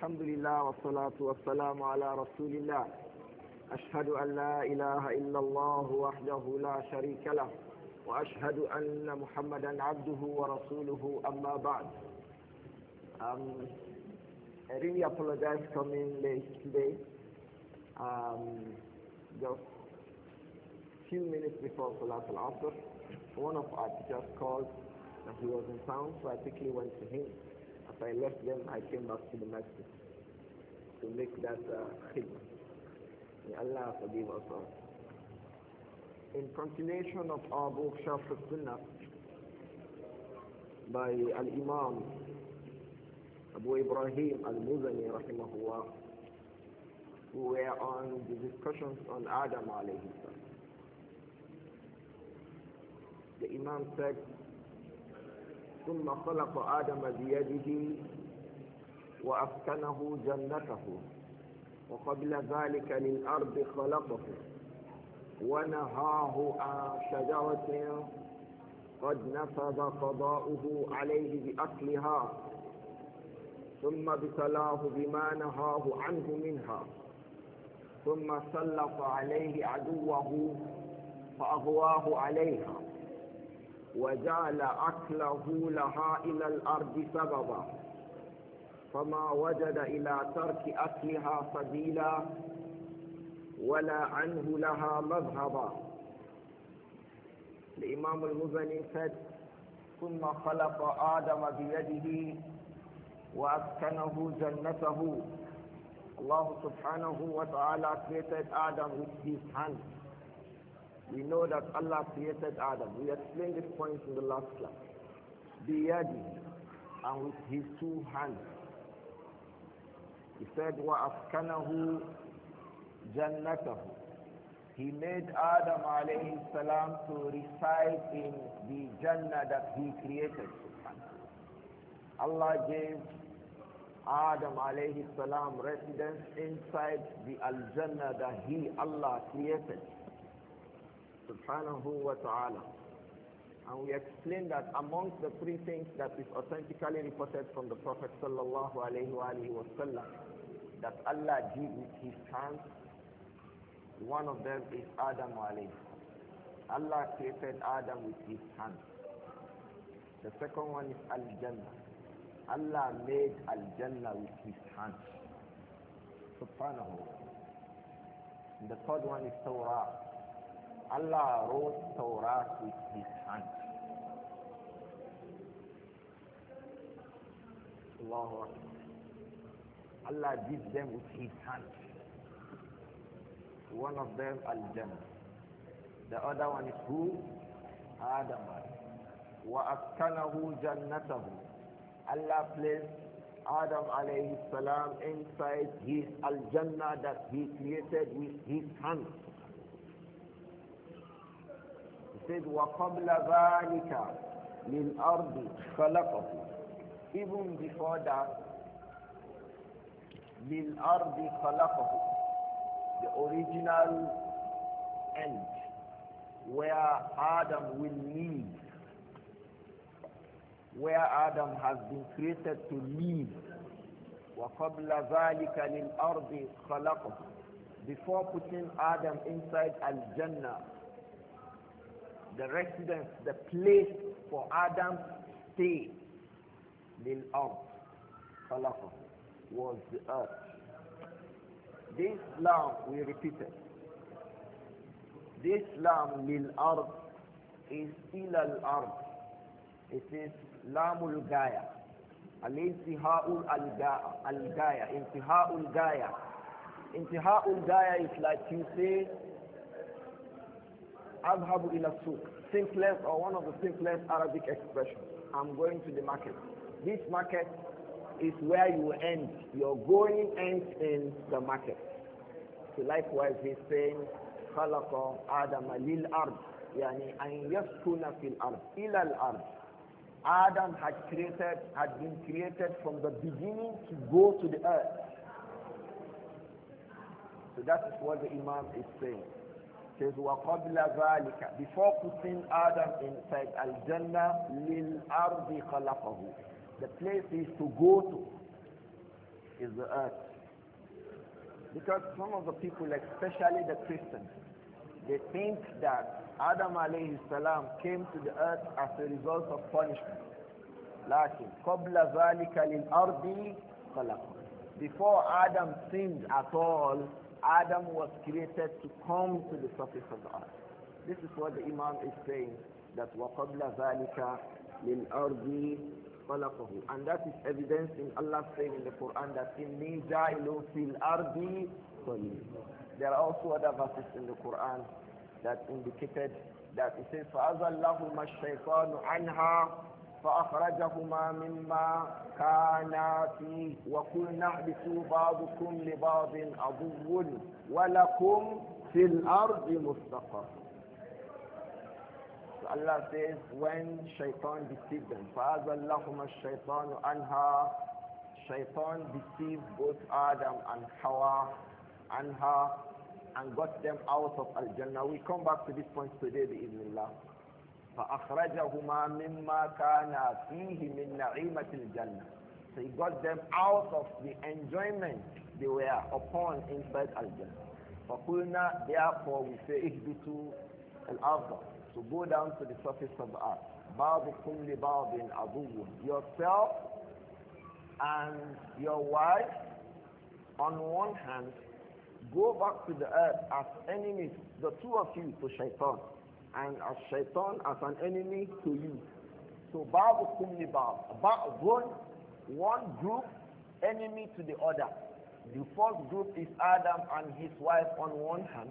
الحمد لله والصلاة والسلام على رسول الله. أشهد أن لا إله إلا الله وحده لا شريك له وأشهد أن محمدا عبده ورسوله أما بعد. I really apologize for coming late today. Just few minutes before Salat al-Asr, one of our teachers called that he was in town, so I quickly went to him. After I left them, I came back to the masjid to make that khidmah. May Allah forgive us all. In continuation of our book Sharh al-Sunnah by Al-Imam Abu Ibrahim al-Muzani rahimahullah, we were on the discussions on Adam alayhi salam. The Imam said, ثم خلق آدم بيده وأسكنه جنته وقبل ذلك للأرض خلقه ونهاه عن شجرة قد نفذ قضاؤه عليه بأكلها ثم ابتلاه بما نهاه عنه منها ثم سلط عليه عدوه فأغواه عليها وجعل أكله لها إلى الأرض سببا فما وجد إلى ترك أكلها سبيلا ولا عنه لها مذهبا. الإمام المزني said ثم خلق آدم بيده وأسكنه جنته. Allah subhanahu wa ta'ala created Adam with his hand. We know that Allah created Adam. We explained this point in the last class. Biyadi, and with his two hands. He said, وَأَسْكَنَهُ جَنَّتَهُ. He made Adam alayhi salam to reside in the Jannah that he created. Allah gave Adam alayhi salam residence inside the Al-Jannah that he, Allah, created. Subhanahu wa ta'ala. And we explained that amongst the three things that is authentically reported from the Prophet sallallahu alayhi wa sallam that Allah did with his hands, one of them is Adam alayhi. Allah created Adam with his hands. The second one is Al-Jannah. Allah made Al-Jannah with his hands. Subhanahu. And the third one is Torah. Allah wrote Torah with his hands. Allahu Akbar. Allah did them with his hands. One of them Al-Jannah. The other one is who? Adam. وَأَسْكَنَهُ جَنَّتَهُ. Allah placed Adam alayhi salam inside his Al-Jannah that he created with his hands. He said, وَقَبْلَ ذَلِكَ لِلْأَرْضِ خَلَقَهُ. Even before that, لِلْأَرْضِ خَلَقَهُ. The original end where Adam will live, where Adam has been created to live. وَقَبْلَ ذَلِكَ لِلْأَرْضِ خَلَقَهُ. Before putting Adam inside Al-Jannah, the residence, the place for Adam's stay, لِلْأَرْضِ خَلَقَهُ, was the earth. This lam, we repeated. This lam, لِلْأَرْضِ, is إِلَى الْأَرْضِ. It is lamul gaya. Al-intiha'ul al-gaya. Intiha'ul gaya. Intiha'ul gaya is like you say, Adhabu ila suq. Simplest or one of the simplest Arabic expressions. I'm going to the market. This market is where you end. Your going ends in the market. So likewise he's saying, خَلَقَ آدَمَ لِلْأَرْضِ يعني أن يسكن في الأرض إلى الأرض. Adam had been created from the beginning to go to the earth. So that is what the Imam is saying. It says, وَقَبْلَ ذَلِكَ. Before putting Adam inside Al-Jannah, لِلْأَرْضِ خَلَقَهُ. The place is to go to is is the earth. Because some of the people, especially the Christians, they think that Adam alayhi salam came to the earth as a result of punishment. لكن قبل ذلك للأرض خلقه. Before Adam sinned at all, Adam was created to come to the surface of the earth. This is what the Imam is saying, that وَقَبْلَ ذَلِكَ لِلْأَرْضِ خَلَقَهُ. And that is evidence in Allah saying in the Quran that إِنِّي جَاعِلٌ فِي الْأَرْضِ خَلِيفَةً. There are also other verses in the Quran that indicated that it says فَأَزَلَّهُمَا الشَّيْطَانُ عَنْهَا فأخرجهما مما كانا فيه وقلنا اهبطوا بعضكم لبعض عدو ولكم في الأرض مستقر. So Allah says when shaitan deceived them, فأزلهما الشيطان عنها, shaitan deceived both Adam and Hawa عنها and got them out of Al-Jannah. We come back to this point today بإذن الله. فأخرجهما مما كان فيه من نعيمة الجنة. So he got them out of the enjoyment they were upon inside Al-Jannah. فقلنا, therefore we say اهبطوا الأرض. So go down to the surface of the earth. بعضكم لبعض عدو. Yourself and your wife on one hand go back to the earth as enemies, the two of you, to shaitan, and as shaitan as an enemy to you. So ba'dukum li ba'd. One group enemy to the other. The first group is Adam and his wife on one hand.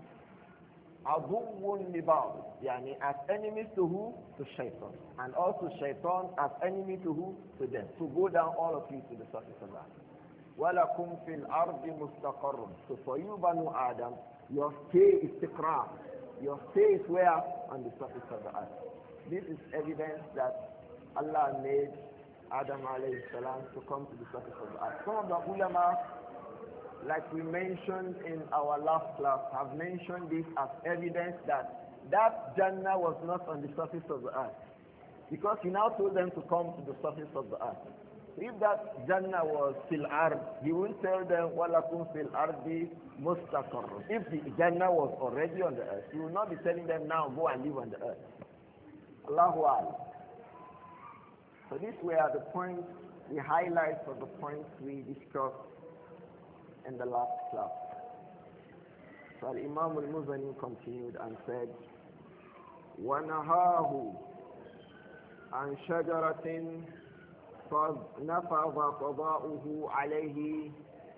Aduwwun li ba'd, yani as enemies to who? To shaitan. And also shaitan as enemy to who? To them. So go down all of you to the surface of that. وَلَكُمْ فِي الْأَرْضِ مُسْتَقَرٌ. So for you, Banu Adam, your stay is istiqrar. Your stay is where? On the surface of the earth. This is evidence that Allah made Adam alayhi salam to come to the surface of the earth. Some of the ulama, like we mentioned in our last class, have mentioned this as evidence that that Jannah was not on the surface of the earth. Because he now told them to come to the surface of the earth. If that Jannah was fil ard, he wouldn't tell them walakum fil ardi mustaqarr. If the Jannah was already on the earth, he would not be telling them now go and live on the earth. Allahu Akbar. So these were the points, the highlights of the points we discussed in the last class. So Imam al-Muzani continued and said, وَنَهَاهُ عَنْ شَجَرَةٍ قد نفذ قضاؤه عليه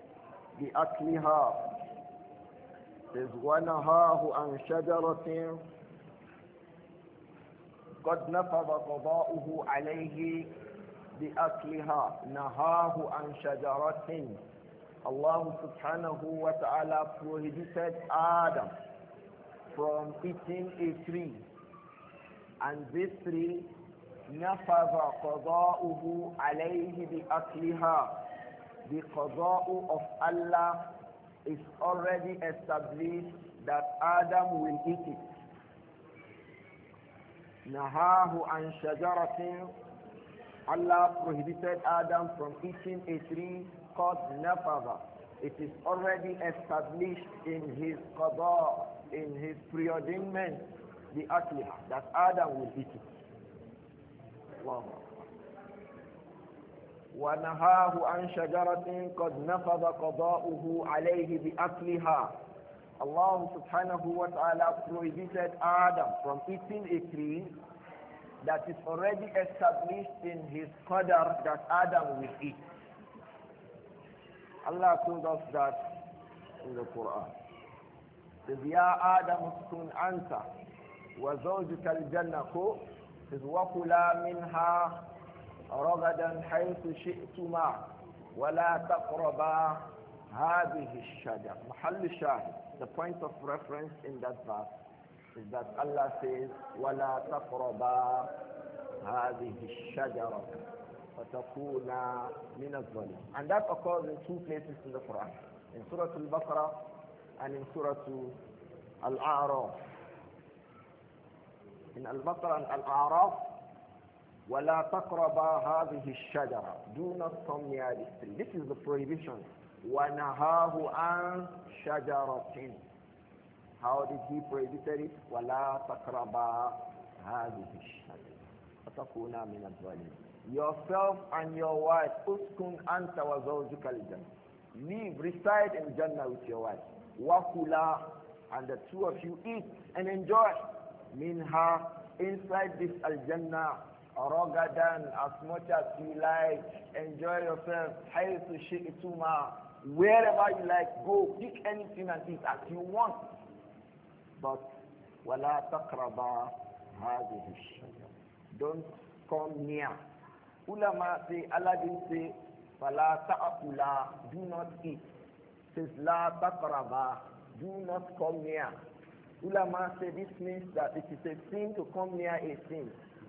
بأكلها. إذ ونهاه عن شجرة قد نفذ قضاؤه عليه بأكلها. نهاه عن شجرة. Allah subhanahu wa ta'ala prohibited Adam from eating a tree, and this tree نفذ قضاؤه عليه بأكلها. The qada'u of Allah is already established that Adam will eat it. نهاه عن شجرة. Allah prohibited Adam from eating a tree called nafadha. It is already established in his qada, in his preordainment, the akliha, that Adam will eat it. وَنَهَاهُ عَنْ شَجَرَةٍ قَدْ نَفَذَ قَضَاؤُهُ عَلَيْهِ بِأَكْلِهَا. Allah subhanahu wa ta'ala prohibited Adam from eating a tree that is already established in his qadar that Adam will eat. Allah told us that in the Quran. Says, يَا آدَمُ اسْكُنْ أَنْتَ وَزَوْجُكَ الْجَنَّةُ says وَكُلَا مِنْهَا رَغَدًا حَيْثُ شِئْتُمَا وَلَا تَقْرَبَا هَذِهِ الشَّجَرَةَ. محل الشاهد, the point of reference in that verse is that Allah says وَلَا تَقْرَبَا هَذِهِ الشَّجَرَةَ فَتَكُونَا مِنَ الظَّالِمِينَ. And that occurs in two places in the Quran, in Surah Al-Baqarah and in Surah Al-A'raf. In Al-Baqarah and Al-A'raf, وَلَا تَقْرَبَا هَذِهِ الشَّجَرَةَ. Do not come near this tree. This is the prohibition وَنَهَاهُ عَنْ شَجَرَةٍ. How did he prohibit it? وَلَا تَقْرَبَا هَذِهِ الشَّجَرَةِ فَتَكُونَا مِنَ الظَّالِمِينَ. Yourself and your wife, uskun anta wa zawjuka al-jannah. Live, reside in Jannah with your wife. Wakula, and the two of you eat and enjoy. Minha, inside this al-Jannah, ragadan, as much as you like, enjoy yourself. Haythu shi'tuma, wherever you like, go, pick anything and eat as you want. But, wala taqraba hadhihi ash-shajara. Don't come near. Ulama say, Allah didn't say, fala ta'akula, do not eat. Says, la taqraba, do not come near. Ulama say this means that it is a sin to come near a sin.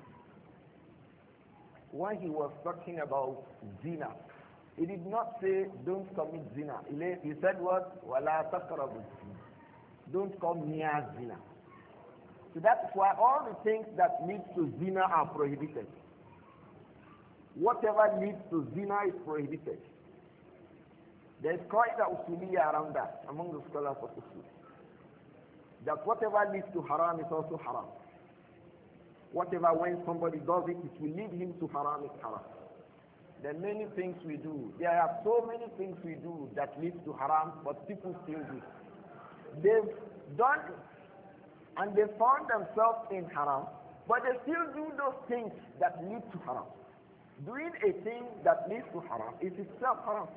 When he was talking about zina, he did not say don't commit zina. He said what? Wala taqrabu. Don't come near zina. So that's why all the things that lead to zina are prohibited. Whatever leads to zina is prohibited. There is qaida usuliyya around that among the scholars of usul. That whatever leads to haram is also haram. Whatever, when somebody does it, it will lead him to haram, is haram. There are many things we do. There are so many things we do that lead to haram, but people still do. They've done it, and they found themselves in haram, but they still do those things that lead to haram. Doing a thing that leads to haram is itself haram.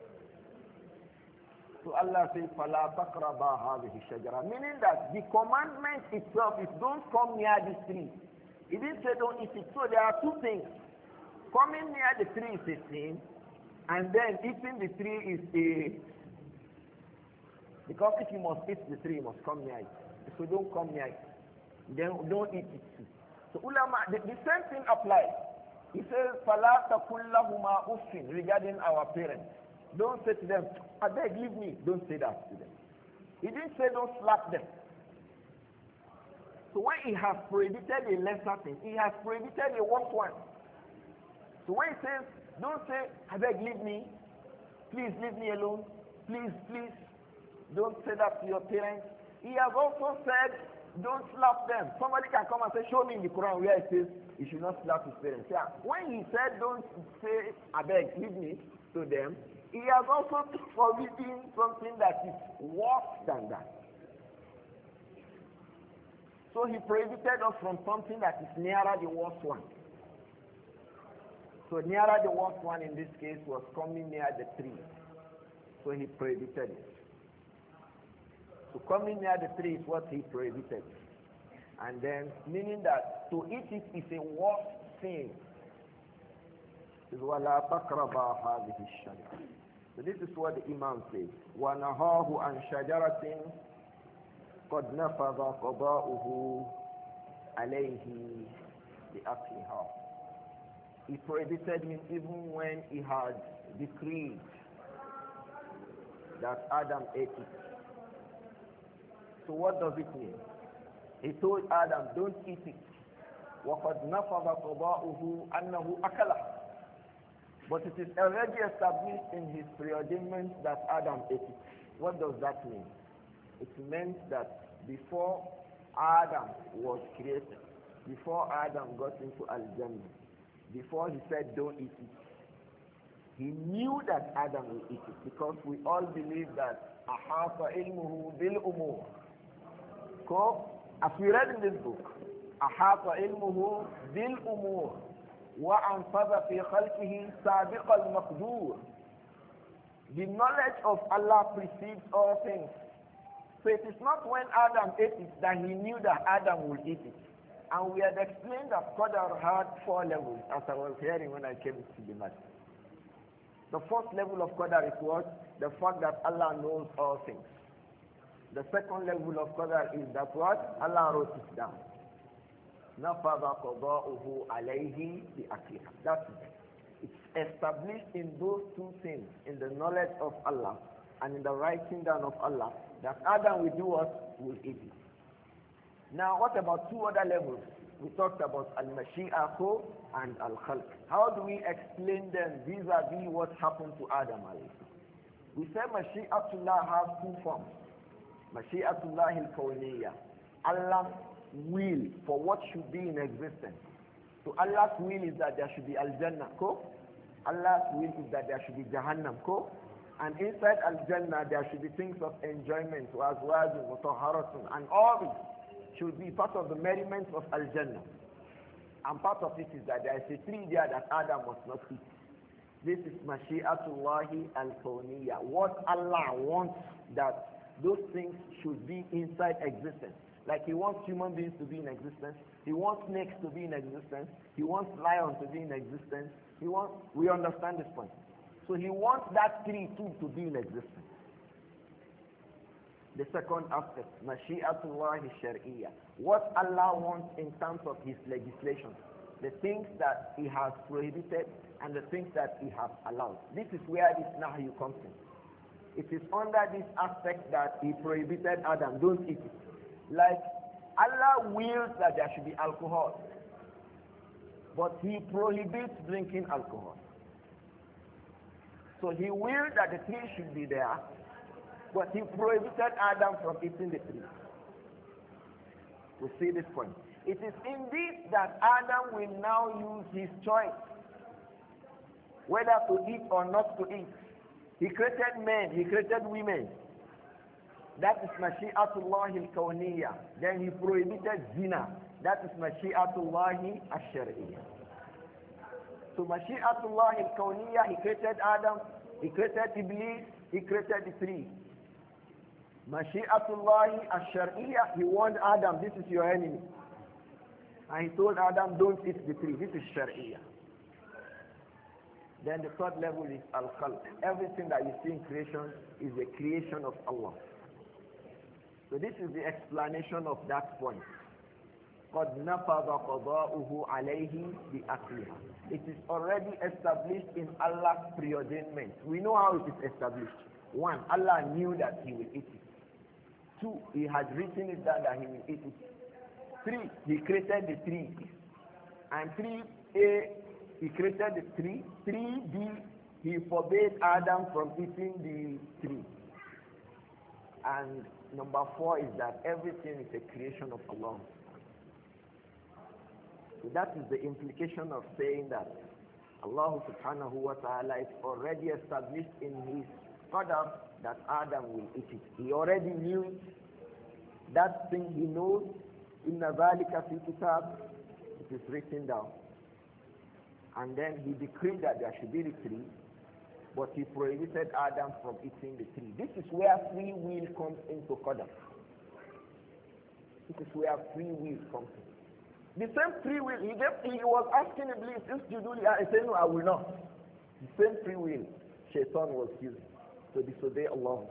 So Allah says, فَلَا تَقْرَبَا هَذِهِ الشَّجَرَةِ, meaning that the commandment itself is don't come near this tree. He didn't say don't eat it. So there are two things. Coming near the tree is a sin, and then eating the tree is a... Because if you must eat the tree, you must come near it. So don't come near it. Then don't eat it too. So ulama, the same thing applies. He says, فَلَا تَقُلْ لَهُمَا أُفٍّ, regarding our parents. Don't say to them, I beg, leave me. Don't say that to them. He didn't say don't slap them. So when he has prohibited a lesser thing, he has prohibited a worse one. So when he says, don't say, I beg, leave me. Please leave me alone. Please, please. Don't say that to your parents. He has also said, don't slap them. Somebody can come and say, show me in the Quran where it says, you should not slap his parents. Yeah. When he said, don't say, I beg, leave me to them, he has also forbidden something that is worse than that. So he prohibited us from something that is nearer the worst one. So nearer the worst one in this case was coming near the tree. So he prohibited it. So coming near the tree is what he prohibited. And then, meaning that to eat it is a worse thing. وَلَا تَقْرَبَا هَذِهِ الشَّجَرَةِ. So this is what the Imam says. وَنَهَاهُ عَنْ شَجَرَةٍ قَدْ نَفَذَ قَضَاؤُهُ عَلَيْهِ بِأَكْلِهَا. He prohibited him even when he had decreed that Adam ate it. So what does it mean? He told Adam, don't eat it. وَقَدْ نَفَذَ قَضَاؤُهُ أَنَّهُ أَكَلَهُ. But it is already established in his preordainment that Adam ate it. What does that mean? It meant that before Adam was created, before Adam got into Al-Jannah, before he said don't eat it, he knew that Adam will eat it, because we all believe that أَحَاطَ عِلْمُهُ بِالْأُمُورِ. So, as we read in this book, أَحَاطَ عِلْمُهُ بِالْأُمُورِ وَأَنْفَذَ فِي خَلْقِهِ سَابِقَ الْمَقْدُورِ. The knowledge of Allah precedes all things. So it is not when Adam ate it that he knew that Adam would eat it. And we had explained that Qadar had 4 levels, as I was hearing when I came to the masjid. The first level of Qadar is what? The fact that Allah knows all things. The second level of Qadar is that what? Allah wrote it down. نَفَذَ قَضَاؤُهُ عَلَيْهِ بِأَكْلِهَا. That's it. It's established in those two things, in the knowledge of Allah and in the writing down of Allah, that Adam will do what? Will eat it. Now, what about 2 other levels? We talked about al-mashi'ah and al-khalq. How do we explain them vis-a-vis what happened to Adam alayhi? We say Mashi'atullah has two forms. Mashi'atullah al-Kawniyya. Allah's will for what should be in existence. So Allah's will is that there should be Al-Jannah, ko? Allah's will is that there should be Jahannam, ko? And inside Al-Jannah there should be things of enjoyment, wazwajun, mutahharatun, and all this should be part of the merriment of Al-Jannah. And part of it is that there is a tree there that Adam must not eat. This is Mashi'atullahi al-Kawniyya. What Allah wants that those things should be inside existence. Like He wants human beings to be in existence. He wants snakes to be in existence. He wants lions to be in existence. We understand this point. So He wants that tree too to be in existence. The second aspect, Mashi'atullahi Shar'iyya. What Allah wants in terms of His legislation. The things that He has prohibited and the things that He has allowed. This is where this Nahyu comes in. It is under this aspect that He prohibited Adam, don't eat it. Like Allah wills that there should be alcohol, but He prohibits drinking alcohol. So He willed that the tree should be there, but He prohibited Adam from eating the tree. We see this point. It is in this that Adam will now use his choice whether to eat or not to eat. He created men, He created women. That is Mashi'atullah al-Kawniyya. Then He prohibited zina. That is Mashi'atullah al-Shar'iyya. So Mashi'atullah al-Kawniyya, He created Adam, He created Iblis, He created the tree. Mashi'atullah al-Shar'iyya, He warned Adam, this is your enemy. And He told Adam, don't eat the tree. This is Shar'iyya. Then the third level is Al-Khalq. Everything that you see in creation is a creation of Allah. So this is the explanation of that point. قَدْ نَفَذَ قَضَاؤُهُ عَلَيْهِ بِأَكْلِهَا. It is already established in Allah's preordainment. We know how it is established. One, Allah knew that He will eat it. Two, He had written it down that He will eat it. Three, He created the tree. And 3a, He created the tree. 3b, He forbade Adam from eating the tree. And number 4 is that everything is a creation of Allah. So that is the implication of saying that Allah subhanahu wa ta'ala is already established in His qadar that Adam will eat it. He already knew it. That thing He knows. Inna dhalika fi kitab. It is written down. And then He decreed that there should be the tree, but He prohibited Adam from eating the tree. This is where free will comes into qadar. This is where free will comes in. The same free will, he was asking Iblis, I said, no, I will not. The same free will Shaitan was using to disobey Allah.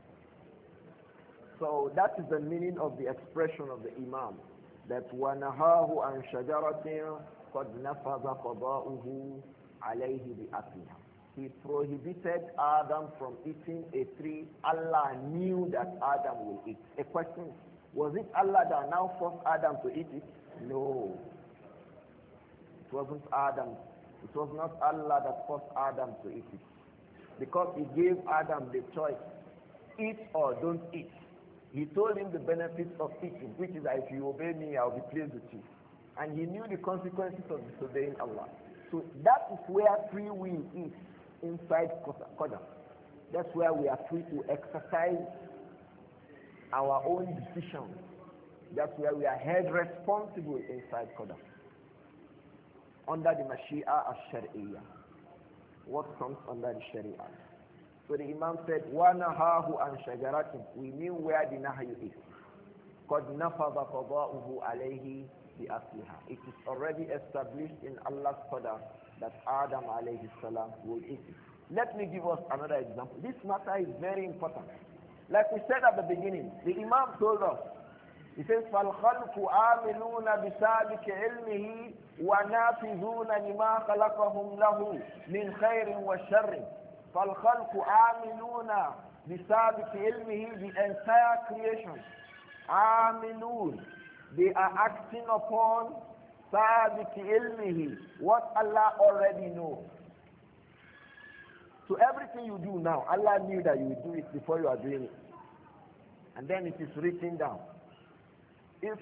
So that is the meaning of the expression of the Imam, that وَنَهَاهُ عَنْ شَجَرَةٍ قَدْ نَفَذَ قَضَاؤُهُ عَلَيْهِ بِأَكْلِهَا. He prohibited Adam from eating a tree Allah knew that Adam will eat. A question, was it Allah that now forced Adam to eat it? No. It wasn't Adam. It was not Allah that forced Adam to eat it. Because He gave Adam the choice, eat or don't eat. He told him the benefits of eating, which is that if you obey me, I'll be pleased with you. And he knew the consequences of disobeying Allah. So that is where free will is inside Qadar. That's where we are free to exercise our own decisions. That's where we are held responsible inside Qadar. Under the Mashi'a al-Shar'iyya. What comes under the Sharia? So the Imam said, وَنَهَاهُ عَنْ شَجَرَةٍ. We knew where the Nahyu is. قَدْ نَفَضَ قَضَاؤُهُ عَلَيْهِ بِأَصْلِهَا. It is already established in Allah's Qadar that Adam alayhi salam will eat it. Let me give us another example. This matter is very important. Like we said at the beginning, the Imam told us, he says, فَالْخَلْقُ آمِنُونَ بِسَابِكِ عِلْمِهِ وَنَافِذُونَ لِمَا خَلَقَهُمْ لَهُ مِنْ خَيْرٍ وَشَرٍ. فَالْخَلْقُ آمِنُونَ بِسَابِكِ عِلْمِهِ. The entire creation, آمِنُون, they are acting upon سَابِكِ عِلْمِهِ, what Allah already knows. So everything you do now, Allah knew that you will do it before you are doing it. And then it is written down. If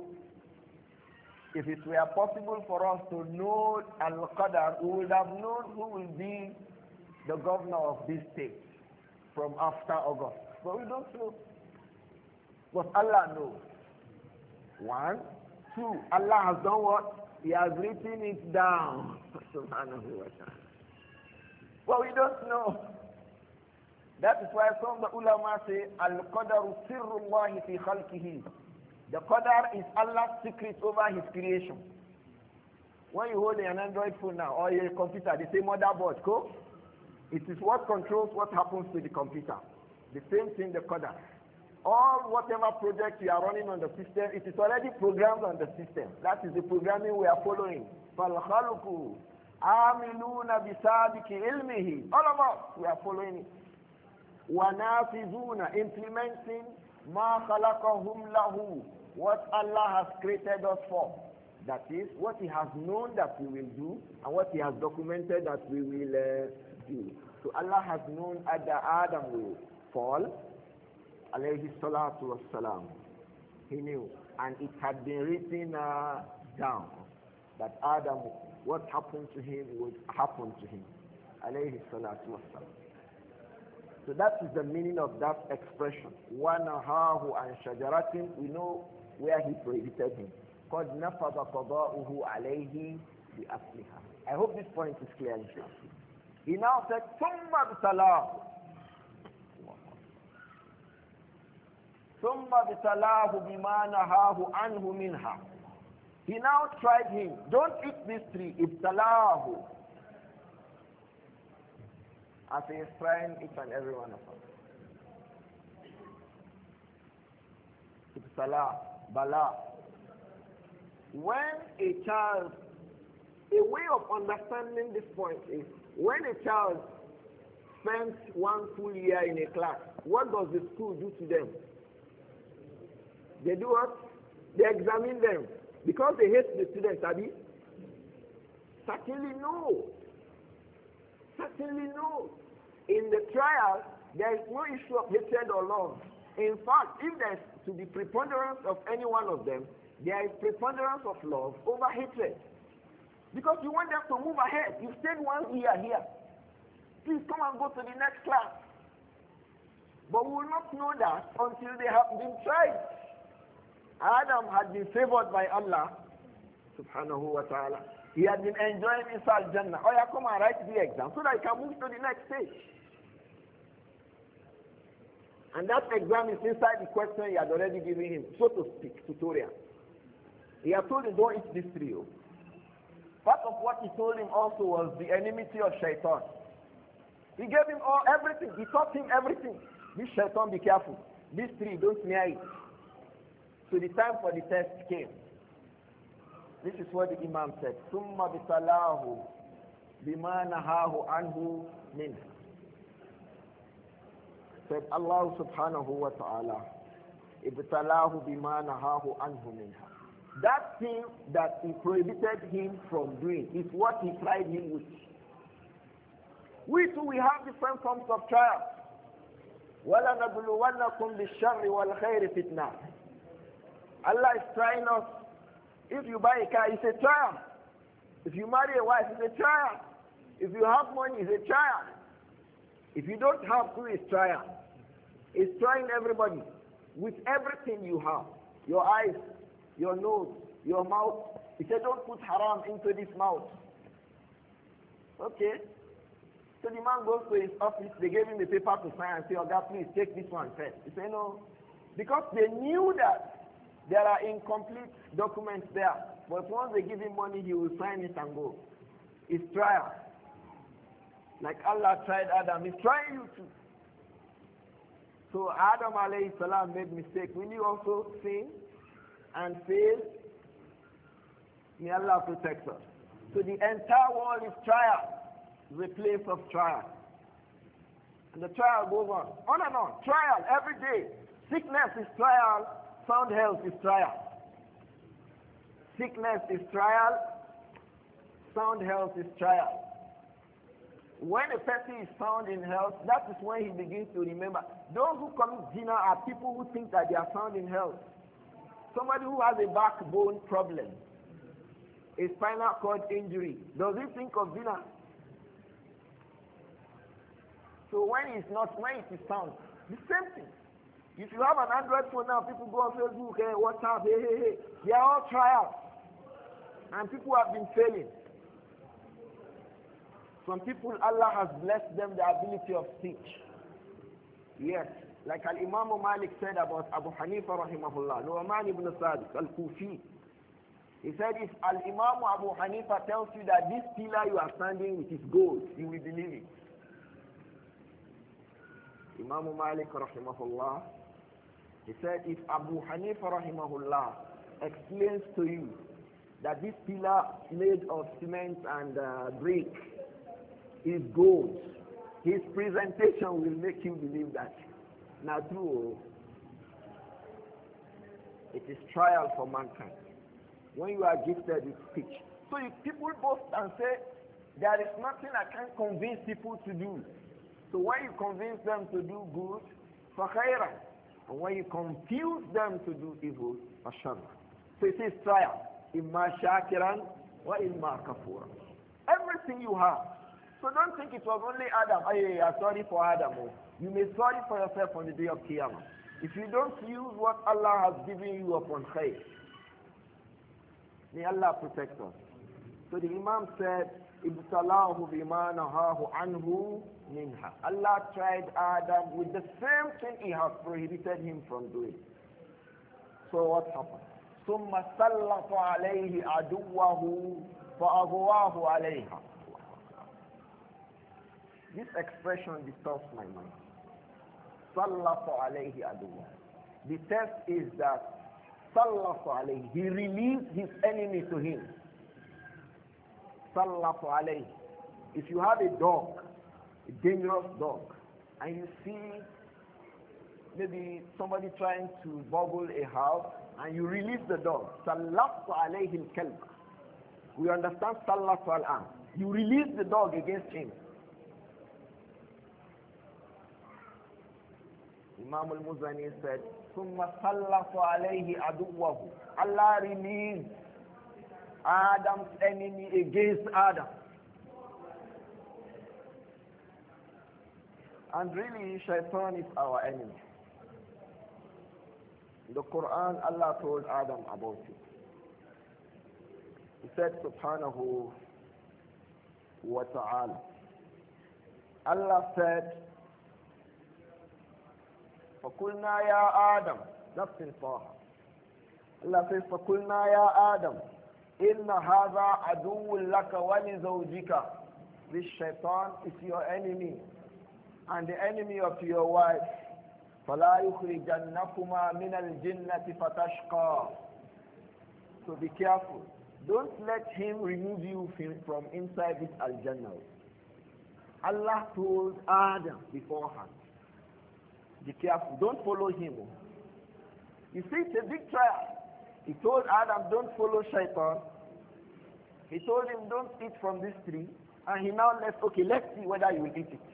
it were possible for us to know Al-Qadr, we would have known who will be the governor of this state from after August. But we don't know. But Allah knows. 1, 2, Allah has done what? He has written it down. Subhanahu wa ta'ala. But we don't know. That is why some of the ulama say, Al-Qadru sirrullahi fi khalqihi. The Qadr is Allah's secret over his creation. When you hold an Android phone now, or a computer, they say motherboard, go. It is what controls what happens to the computer. The same thing, the Qadr. All whatever project you are running on the system, it is already programmed on the system. That is the programming we are following. فَالْخَلْقُ عَامِلُونَ بِسَابِكِ عِلْمِهِ. All of us, we are following it. وَنَافِذُونَ, implementing مَا خَلَقَهُمْ لَهُ, what Allah has created us for. That is, what He has known that we will do, and what He has documented that we will do. So Allah has known that Adam will fall, alayhi salatu wassalam. He knew, and it had been written down that Adam, what happened to him would happen to him, alayhi salatu wassalam. So that is the meaning of that expression. وَنَهَاهُ عَنْ شَجَرَةٍ. We know where he prohibited him. قَدْ نَفَذَ قَضَاؤُهُ عَلَيْهِ بِأَصْلِهَا. I hope this point is clear, inshallah. He now said, ثُمَّ ابْتَلَاهُ. ثُمَّ ابْتَلَاهُ بِمَا نَهَاهُ عَنْهُ مِنْهَا. He now tried him. Don't eat this tree. ابْتَلَاهُ. As he is trying each and every one of us. Ibtala, bala. When a child, a way of understanding this point is, when a child spends 1 full year in a class, what does the school do to them? They do what? They examine them. Because they hate the students, Abi? Certainly no. Certainly no. In the trial, there is no issue of hatred or love. In fact, if there is to be preponderance of any one of them, there is preponderance of love over hatred. Because you want them to move ahead. You stayed 1 year here. Please come and go to the next class. But we will not know that until they have been tried. Adam had been favored by Allah, subhanahu wa ta'ala. He had been enjoying inside Jannah. Oh yeah, come and write the exam so that he can move to the next stage. And that exam is inside the question he had already given him, so to speak, tutorial. He had told him, don't eat this tree. Part of what he told him also was the enmity of shaitan. He gave him everything. He taught him everything. This shaitan, be careful. This tree, don't near it. So the time for the test came. This is what the Imam said. ثُمَّ بِتَلَاهُ بِمَا نَهَاهُ عَنْهُ مِنْهُ. Said Allah subhanahu wa ta'ala, ibtalahu bima nahahu anhu minha. That thing that he prohibited him from doing is what he tried him with. We too, we have different forms of trials. وَلَنَبْلُوَنَّكُمْ بِالشَّرِّ وَالْخَيْرِ فِتْنَةً. Allah is trying us. If you buy a car, it's a trial. If you marry a wife, it's a trial. If you have money, it's a trial. If you don't have to, it's trial. It's trying everybody with everything you have. Your eyes, your nose, your mouth. He said, don't put haram into this mouth. Okay. So the man goes to his office, they gave him the paper to sign and say, oh God, please take this one first. He said, no. Because they knew that there are incomplete documents there. But once they give him money, he will sign it and go. It's trial. Like Allah tried Adam, He's trying you too. So Adam alayhi salam made mistake. Will you also sin and fail? May Allah protect us. So the entire world is trial. The place of trial. And the trial goes on and on. Trial every day. Sickness is trial. Sound health is trial. Sickness is trial. Sound health is trial. When a person is sound in health, that is when he begins to remember. Those who commit zina are people who think that they are sound in health. Somebody who has a backbone problem, a spinal cord injury, does he think of zina? So when it is sound, the same thing. If you have an Android phone now, people go on Facebook, hey, WhatsApp, hey. They are all trials. And people have been failing. Some people, Allah has blessed them the ability of speech. Yes, like Al-Imam Malik said about Abu Hanifa rahimahullah, Nu'man ibn Sadiq al-Kufi. He said, if Al-Imam Abu Hanifa tells you that this pillar you are standing with is gold, you will believe it. Imam Malik rahimahullah, he said, if Abu Hanifa rahimahullah explains to you that this pillar made of cement and brick is gold, his presentation will make you believe that. Now true, it is trial for mankind. When you are gifted with speech. So if people boast and say, there is nothing I can convince people to do. So when you convince them to do good, فَخَيْرًا. And when you confuse them to do evil, فَشَرًا. So it is trial. إِمَّا شَاكِرًا وَإِمَّا كَفُورًا. Everything you have. So don't think it was only Adam. Hey, I'm sorry for Adam. You may sorry for yourself on the day of Qiyamah. If you don't use what Allah has given you upon khayr. May Allah protect us. So the Imam said, إِبْتَلَاهُ بِمَا نَهَاهُ عَنْهُ مِنْهَا. Allah tried Adam with the same thing he has prohibited him from doing. So what happened? ثُمَّ سَلَّطَ عَلَيْهِ عَدُوَّهُ فَأَغْوَاهُ عَلَيْهَا. This expression disturbs my mind. سَلَّطَ عَلَيْهِ عَدُوَّهُ. The test is that سَلَّطَ عَلَيْهِ. He released his enemy to him. سَلَّطَ عَلَيْهِ. If you have a dog, a dangerous dog, and you see maybe somebody trying to bubble a house, and you release the dog, سَلَّطَ عَلَيْهِ الْكَلْبِ. We understand سَلَّطَ al-an. You release the dog against him. Imam al-Muzani said, ثُمَّ سَلَّطَ عَلَيْهِ عَدُوَّهُ. Allah released Adam's enemy against Adam. And really, Shaitan is our enemy. In the Quran, Allah told Adam about it. He said, Subhanahu wa ta'ala. Allah said, فَقُلْنَا يَا آدَمْ. That's in Taha. Allah says, فَقُلْنَا يَا آدَمْ إِنَّ هَذَا عَدُوٌّ لَكَ وَلِزَوْجِكَ. This shaitan is your enemy and the enemy of your wife. فَلَا يُخْرِجَنَّكُمَا مِنَ الْجِنَّةِ فَتَشْقَى. So be careful. Don't let him remove you from inside this Al-Jannah. Allah told Adam beforehand. Be careful. Don't follow him. You see, it's a big trial. He told Adam, don't follow Shaitan. He told him, don't eat from this tree. And he now left, okay, let's see whether you will eat it.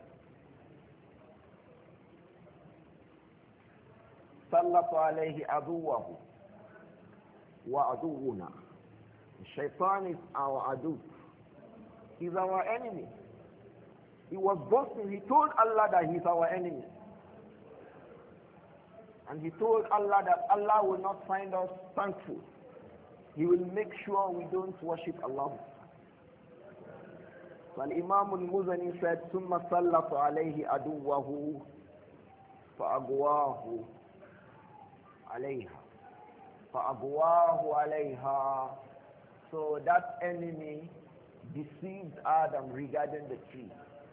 سَلَّطَ عَلَيْهِ عَدُوَّهُ وَعَدُوُّنَا. Shaitan is our adu. He's our enemy. He was boasting. He told Allah that he's our enemy. And he told Allah that Allah will not find us thankful. He will make sure we don't worship Allah. So Imam al-Muzani said, ثُمَّ سَلَّطَ عَلَيْهِ عَدُوَّهُ فَأَغْوَاهُ عَلَيْهَا. فَأَغْوَاهُ عَلَيْهَا. So that enemy deceived Adam regarding the tree.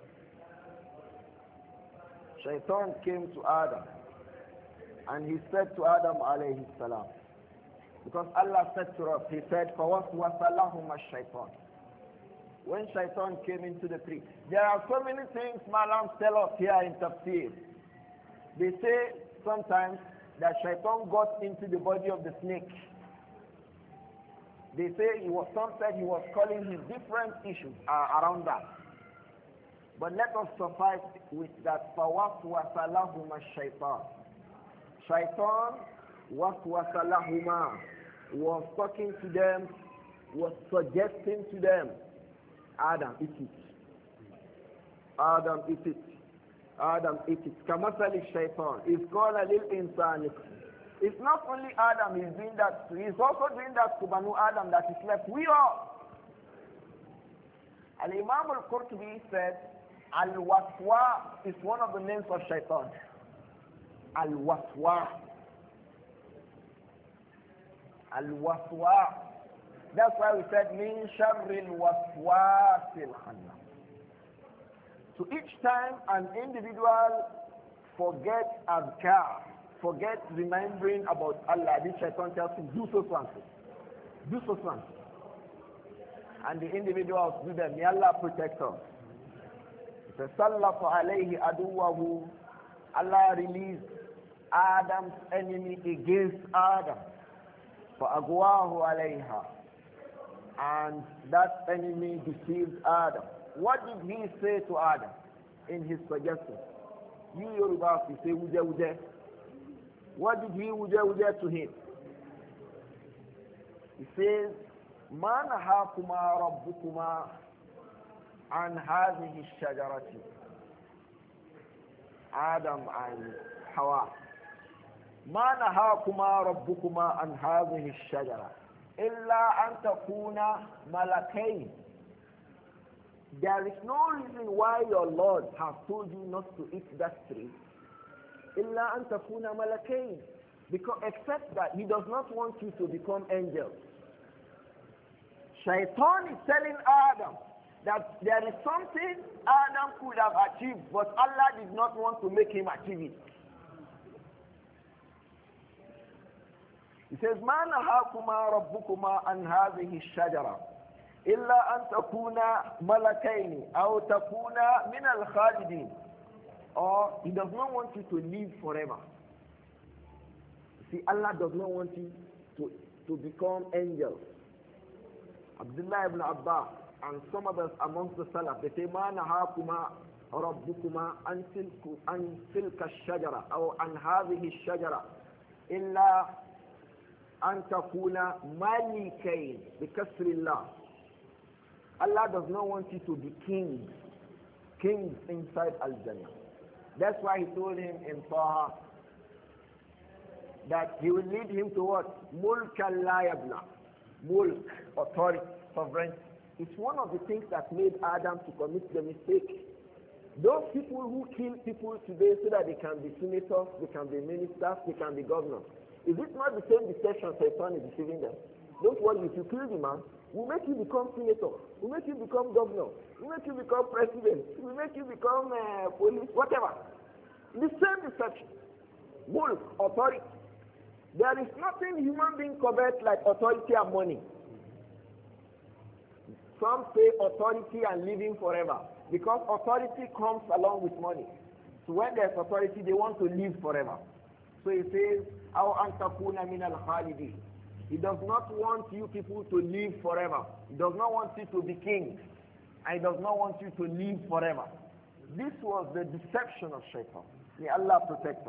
Shaitan came to Adam. And he said to Adam alayhi salam, because Allah said to us, he said, فَوَسْوَسَ لَهُمَ الشَّيْطَانِ. When Shaitan came into the tree, there are so many things Malams tell us here in Tafsir. They say sometimes that Shaitan got into the body of the snake. They say some said he was calling his different issues around that. But let us suffice with that فَوَسْوَسَ لَهُمَا الشَّيْطَانِ. Shaitan وَسْوَسَ لَهُمَا was talking to them, was suggesting to them, Adam, eat it. Adam, eat it. Adam, eat it. كَمَثَلِ الشَّيْطَانِ إِذْ قَالَ لِلْإِنسَانِ. It's not only Adam is doing that, he's also doing that to Banu Adam that is left. We all. And Imam al-Qurtubi said, Al-Waswa is one of the names of Shaitan. Al-Waswa. Al-Waswa. That's why we said, Min sharril waswasil khannas. So each time an individual forgets adhkar, forget remembering about Allah, this Shaitan tells him, do so something. Do so something. And the individuals do them. May Allah protect us. فَسَلَّطَ عَلَيْهِ أَدُوَّهُ. Allah released Adam's enemy against Adam. فَأَغْوَاهُ عَلَيْهَا. And that enemy deceived Adam. What did he say to Adam in his suggestion? You Yoruba, you say, Uje, Uje. What did he Uje to him? He says, مَا نَهَاكُمَا رَبُّكُمَا عَنْ هَذِهِ الشَّجَرَةِ. Adam and Hawa. مَا نَهَاكُمَا رَبُّكُمَا عَنْ هَذِهِ الشَّجَرَةِ إِلَّا أَن تَكُونَا مَلَكَيْنِ. There is no reason why your Lord has told you not to eat that tree. إِلَّا أَن تَكُونَا مَلَكَيْنِ. Because except that he does not want you to become angels. Shaitan is telling Adam that there is something Adam could have achieved, but Allah did not want to make him achieve it. He says, مَا نَهَاكُمَا رَبُّكُمَا عَنْ هَذِهِ الشَّجَرَةِ إِلَّا أَن تَكُونَا مَلَكَيْنِ أَوْ تَكُونَا مِنَ الْخَالِدِينَ. Or he does not want you to live forever. See, Allah does not want you to become angels. Abdullah ibn Abbas and some others amongst the Salaf, they say, مَا نَهَاكُمَا رَبُّكُمَا عَنْ تِلْكَ الشَّجَرَةِ أو عَنْ هَذِهِ الشَّجَرَةِ إِلَّا أَن تَكُونَ مَلِكَيْنِ بِكَسْرِ اللَّهِ. Allah does not want you to be kings inside Al-Jannah. That's why he told him in Taha that he will lead him to what? Mulkan la yabla. Mulk, authority, sovereignty. It's one of the things that made Adam to commit the mistake. Those people who kill people today so that they can be senators, they can be ministers, they can be governors. Is it not the same deception Satan is deceiving them? Don't worry, if you kill the man, we'll make you become senator, we'll make you become governor, we'll make you become president, we'll make you become police, whatever. The same deception. Mulk, authority. There is nothing human being covet like authority and money. Some say authority and living forever because authority comes along with money. So when there's authority, they want to live forever. So he says, أَوْ أَن تَكُونَ مِنَ الْخَالِدِينَ. He does not want you people to live forever. He does not want you to be king. And he does not want you to live forever. This was the deception of Shaitan. May Allah protect us.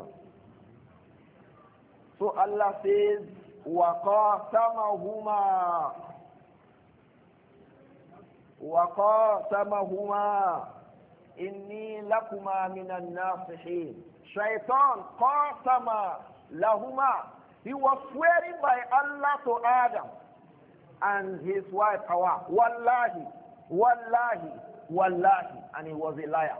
So Allah says, وَقَاسَمَهُمَا إِنِّي لَكُمَا مِنَ النَّاصِحِينَ. Shaitan قَاسَمَ لَهُمَا. He was swearing by Allah to Adam and his wife Hawa. Wallahi, wallahi, wallahi. And he was a liar.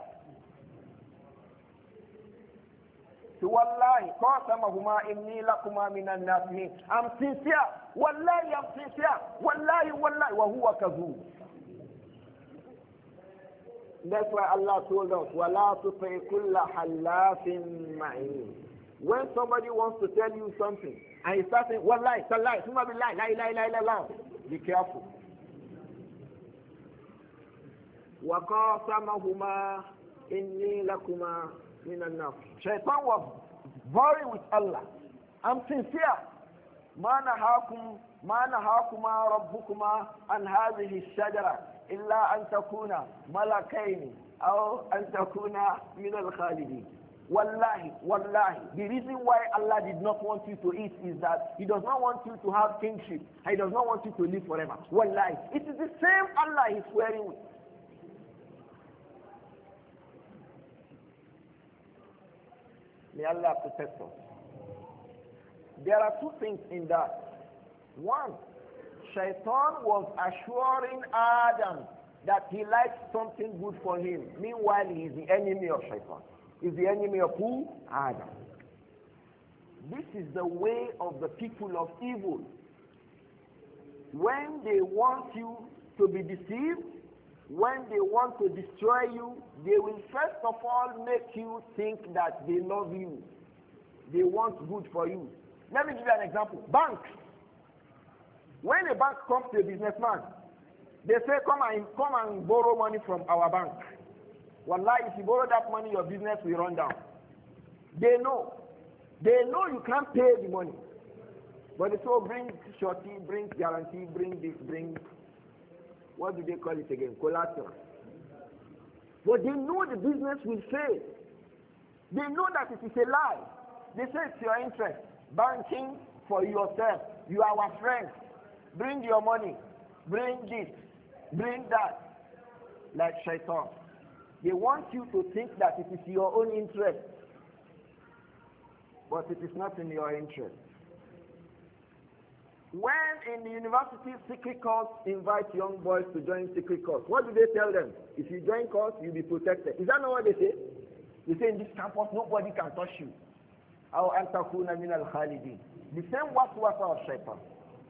So wallahi, qasamahuma inni lakuma minan nasihin. I'm sincere. Wallahi, I'm sincere. Wallahi, wallahi, wa huwa kazoob. That's why Allah told us, وَلَا تُطِعْ كُلَّ حَلَّافٍ مَعِينٍ. When somebody wants to tell you something, and he starts saying, wallahi, tallahi, summa billahi, la ilaha illallah, be careful. وَقَاسَمَهُمَا إِنِّي لَكُمَا مِنَ النَّاسِ. Shaitan was worried with Allah. I'm sincere. مَا نَهَاكُمَا رَبُّكُمَا عَنْ هَذِهِ الشَّجَرَةِ إِلَّا أَن تَكُونَ مَلَكَيْنِ أو أن تكون من الخالدين. Wallahi, wallahi, the reason why Allah did not want you to eat is that He does not want you to have kingship. He does not want you to live forever. Wallahi, it is the same Allah He's swearing with. May Allah protect us. There are two things in that. One, Shaitan was assuring Adam that he likes something good for him. Meanwhile, he is the enemy of Shaitan. He is the enemy of who? Adam. This is the way of the people of evil. When they want you to be deceived, when they want to destroy you, they will first of all make you think that they love you. They want good for you. Let me give you an example. Banks. When a bank comes to a businessman, they say, come and borrow money from our bank. Wallahi, if you borrow that money, your business will run down. They know. They know you can't pay the money. But they say, oh, bring surety, bring guarantee, bring this, bring... What do they call it again? Collateral. But they know the business will fail. They know that it is a lie. They say it's your interest. Banking for yourself. You are our friends. Bring your money. Bring this. Bring that. Like Shaitan. They want you to think that it is your own interest. But it is not in your interest. When in the university secret course invite young boys to join secret course, what do they tell them? If you join course, you'll be protected. Is that not what they say? They say in this campus, nobody can touch you. أو أن تكون من الخالدين. The same waswasa of Shaitan.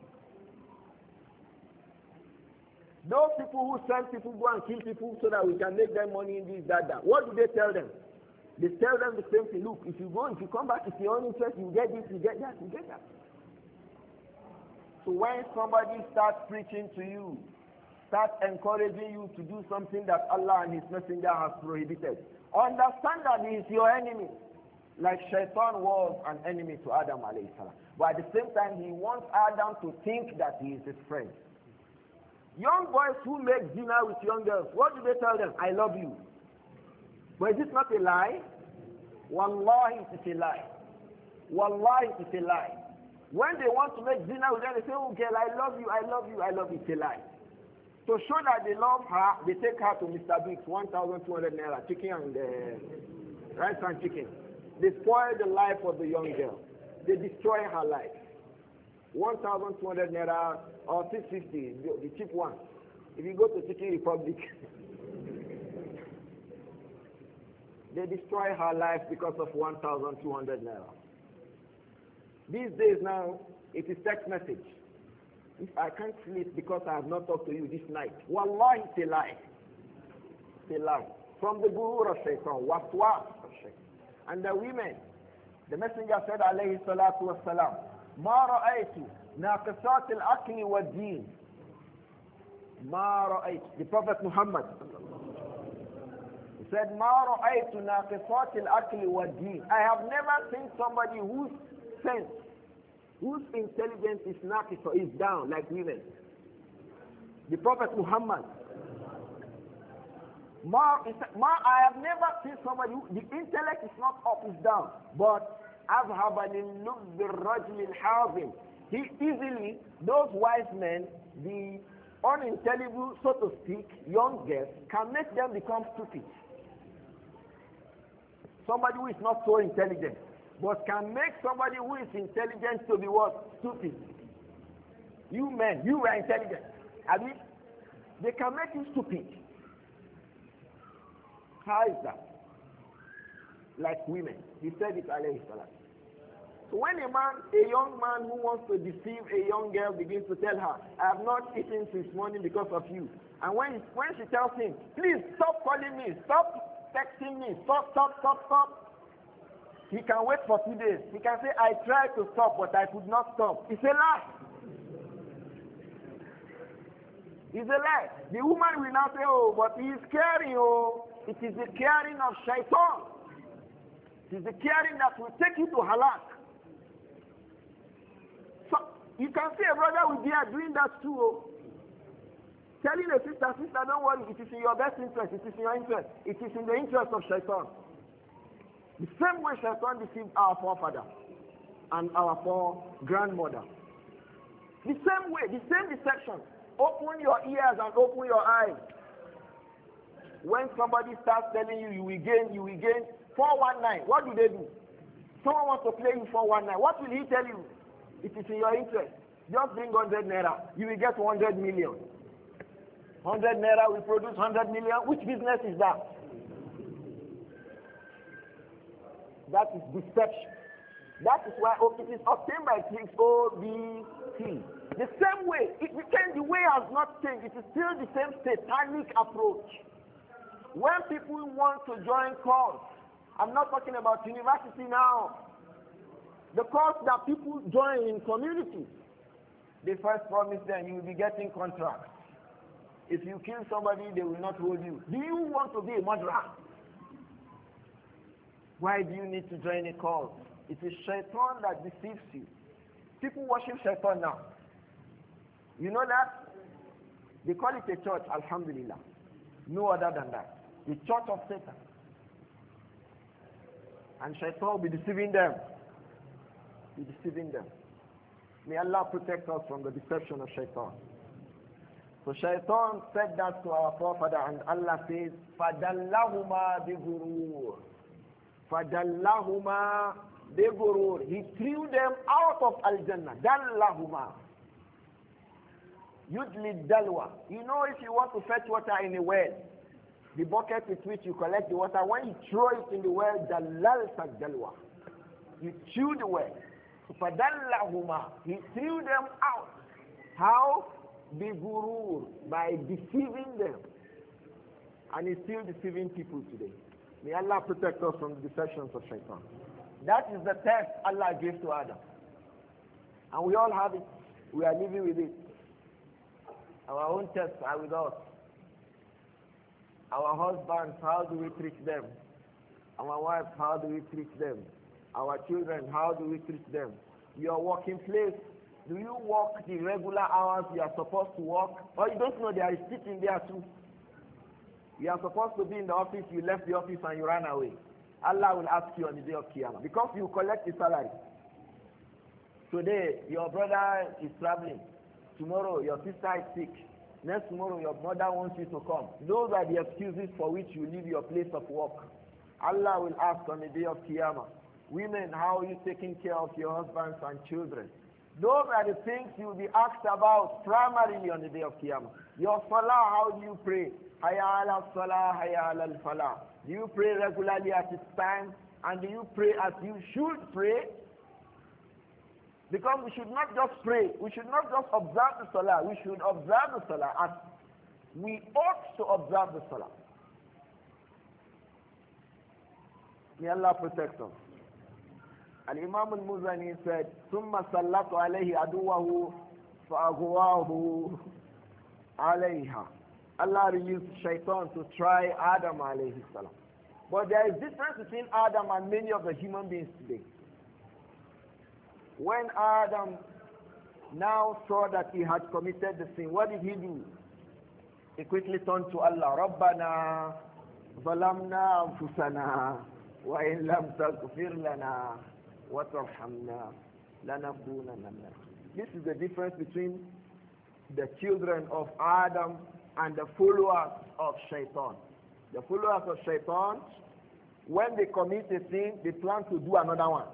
Those people who send people go and kill people so that we can make them money in this, that. What do they tell them? They tell them the same thing. Look, if you go, if you come back, if your own interest, you get this, you get that, you get that. So when somebody starts preaching to you, starts encouraging you to do something that Allah and His Messenger has prohibited, understand that he is your enemy. Like Shaitan was an enemy to Adam alayhi salam. But at the same time, he wants Adam to think that he is his friend. Young boys who make dinner with young girls, what do they tell them? I love you. But is it not a lie? Wallahi, it is a lie. Wallahi, it is a lie. When they want to make dinner with them, they say, oh girl, I love you, I love you, I love you. It's a lie. To show that they love her, they take her to Mr. Biggs, 1,200 naira, chicken and rice and chicken. They spoil the life of the young girl. They destroy her life. 1,200 naira or 650, the cheap one. If you go to Chicken Republic, they destroy her life because of 1,200 naira. These days now, it is text message. If I can't sleep because I have not talked to you this night, wallahi, it's a lie. It's a lie. From the guru of Shaitan, waswas of Shaitan. And the women, the Messenger said, alayhi salatu wassalam, ما رأيت ناقصات العقل والدين. ما رأيت. The Prophet Muhammad, he said, ما رأيت ناقصات العقل والدين. I have never seen somebody whose sense, whose intelligence is naqis or is down like women. The Prophet Muhammad, I have never seen somebody who, the intellect is not up, is down. But أذهب للنب الرجل الحاظم. He easily, those wise men, the unintelligible, so to speak, young girls, can make them become stupid. Somebody who is not so intelligent, but can make somebody who is intelligent to be what? Stupid. You men, you were intelligent. I mean, they can make you stupid. How is that? Like women. He said it, alayhi salam. So when a young man who wants to deceive a young girl begins to tell her, I have not eaten since morning because of you. And when she tells him, please stop calling me, stop texting me, stop. He can wait for 2 days. He can say, I tried to stop, but I could not stop. It's a lie. It's a lie. The woman will now say, oh, but he is caring, oh. It is the caring of Shaitan. It is the caring that will take you to halak. So, you can see a brother with beard doing that too. Oh. Telling a sister, sister, don't worry, it is in your best interest, it is in your interest, it is in the interest of shaitan. The same way shaitan deceived our forefather and our grandmother. The same way, the same deception. Open your ears and open your eyes. When somebody starts telling you, you will gain 419, what do they do? Someone wants to play you 419. What will he tell you? It is in your interest. Just bring 100 naira. You will get 100 million. 100 naira will produce 100 million. Which business is that? That is deception. That is why it is obtained by things O, B, T. The same way, the way has not changed. It is still the same satanic approach. When people want to join cause, I'm not talking about university now. The cause that people join in communities, they first promise them you will be getting contracts. If you kill somebody, they will not hold you. Do you want to be a murderer? Why do you need to join a cause? It is shaitan that deceives you. People worship shaitan now. You know that? They call it a church, alhamdulillah. No other than that. The church of Satan. And shaitan will be deceiving them. May Allah protect us from the deception of shaitan. So shaitan said that to our forefather, and Allah says, فَدَلَّهُمَا بِغُرُورٍ فَدَلَّهُمَا بِغُرُورٍ. He threw them out of Al-Jannah. دَلَّهُمَا يُدْلِ الدَّلْوَى. You know, if you want to fetch water in a well, the bucket with which you collect the water, when you throw it in the well, دَلَّلْتَ الدَّلْوَى. You chew the well. فَدَلَّهُمَا. He threw them out. How? بِغُرُورٍ. By deceiving them. And he's still deceiving people today. May Allah protect us from the deceptions of shaitan. That is the test Allah gave to Adam. And we all have it. We are living with it. Our own tests are with us. Our husbands, how do we treat them? Our wives, how do we treat them? Our children, how do we treat them? Your working place, do you work the regular hours you are supposed to work? Or you don't know there is sitting there too? You are supposed to be in the office, you left the office and you ran away. Allah will ask you on the day of Qiyamah because you collect the salary. Today, your brother is traveling. Tomorrow, your sister is sick. Next tomorrow, your mother wants you to come. Those are the excuses for which you leave your place of work. Allah will ask on the day of Qiyamah, women, how are you taking care of your husbands and children? Those are the things you will be asked about primarily on the day of Qiyamah. Your salah, how do you pray? Hayya ala salah, hayya ala falah. Do you pray regularly at its time? And do you pray as you should pray? Because we should not just pray. We should not just observe the salah. We should observe the salah as we ought to observe the salah. May Allah protect us. Al-Imam al-Muzani said, ثُمَّ سَلَّطُ عَلَيْهِ عَدُوَّهُ فَأَغْوَاهُ عَلَيْهَا. Allah used shaitan to try Adam alayhi salam. But there is difference between Adam and many of the human beings today. When Adam now saw that he had committed the sin, what did he do? He quickly turned to Allah. رَبَّنَا ظَلَمْنَا أَنفُسَنَا وَإِن لَمْ تَغْفِرْ لَنَا وَتَرْحَمْنَا لَنَكُونَنَّ. This is the difference between the children of Adam and the followers of Shaitan. The followers of Shaitan, when they commit a sin, they plan to do another one.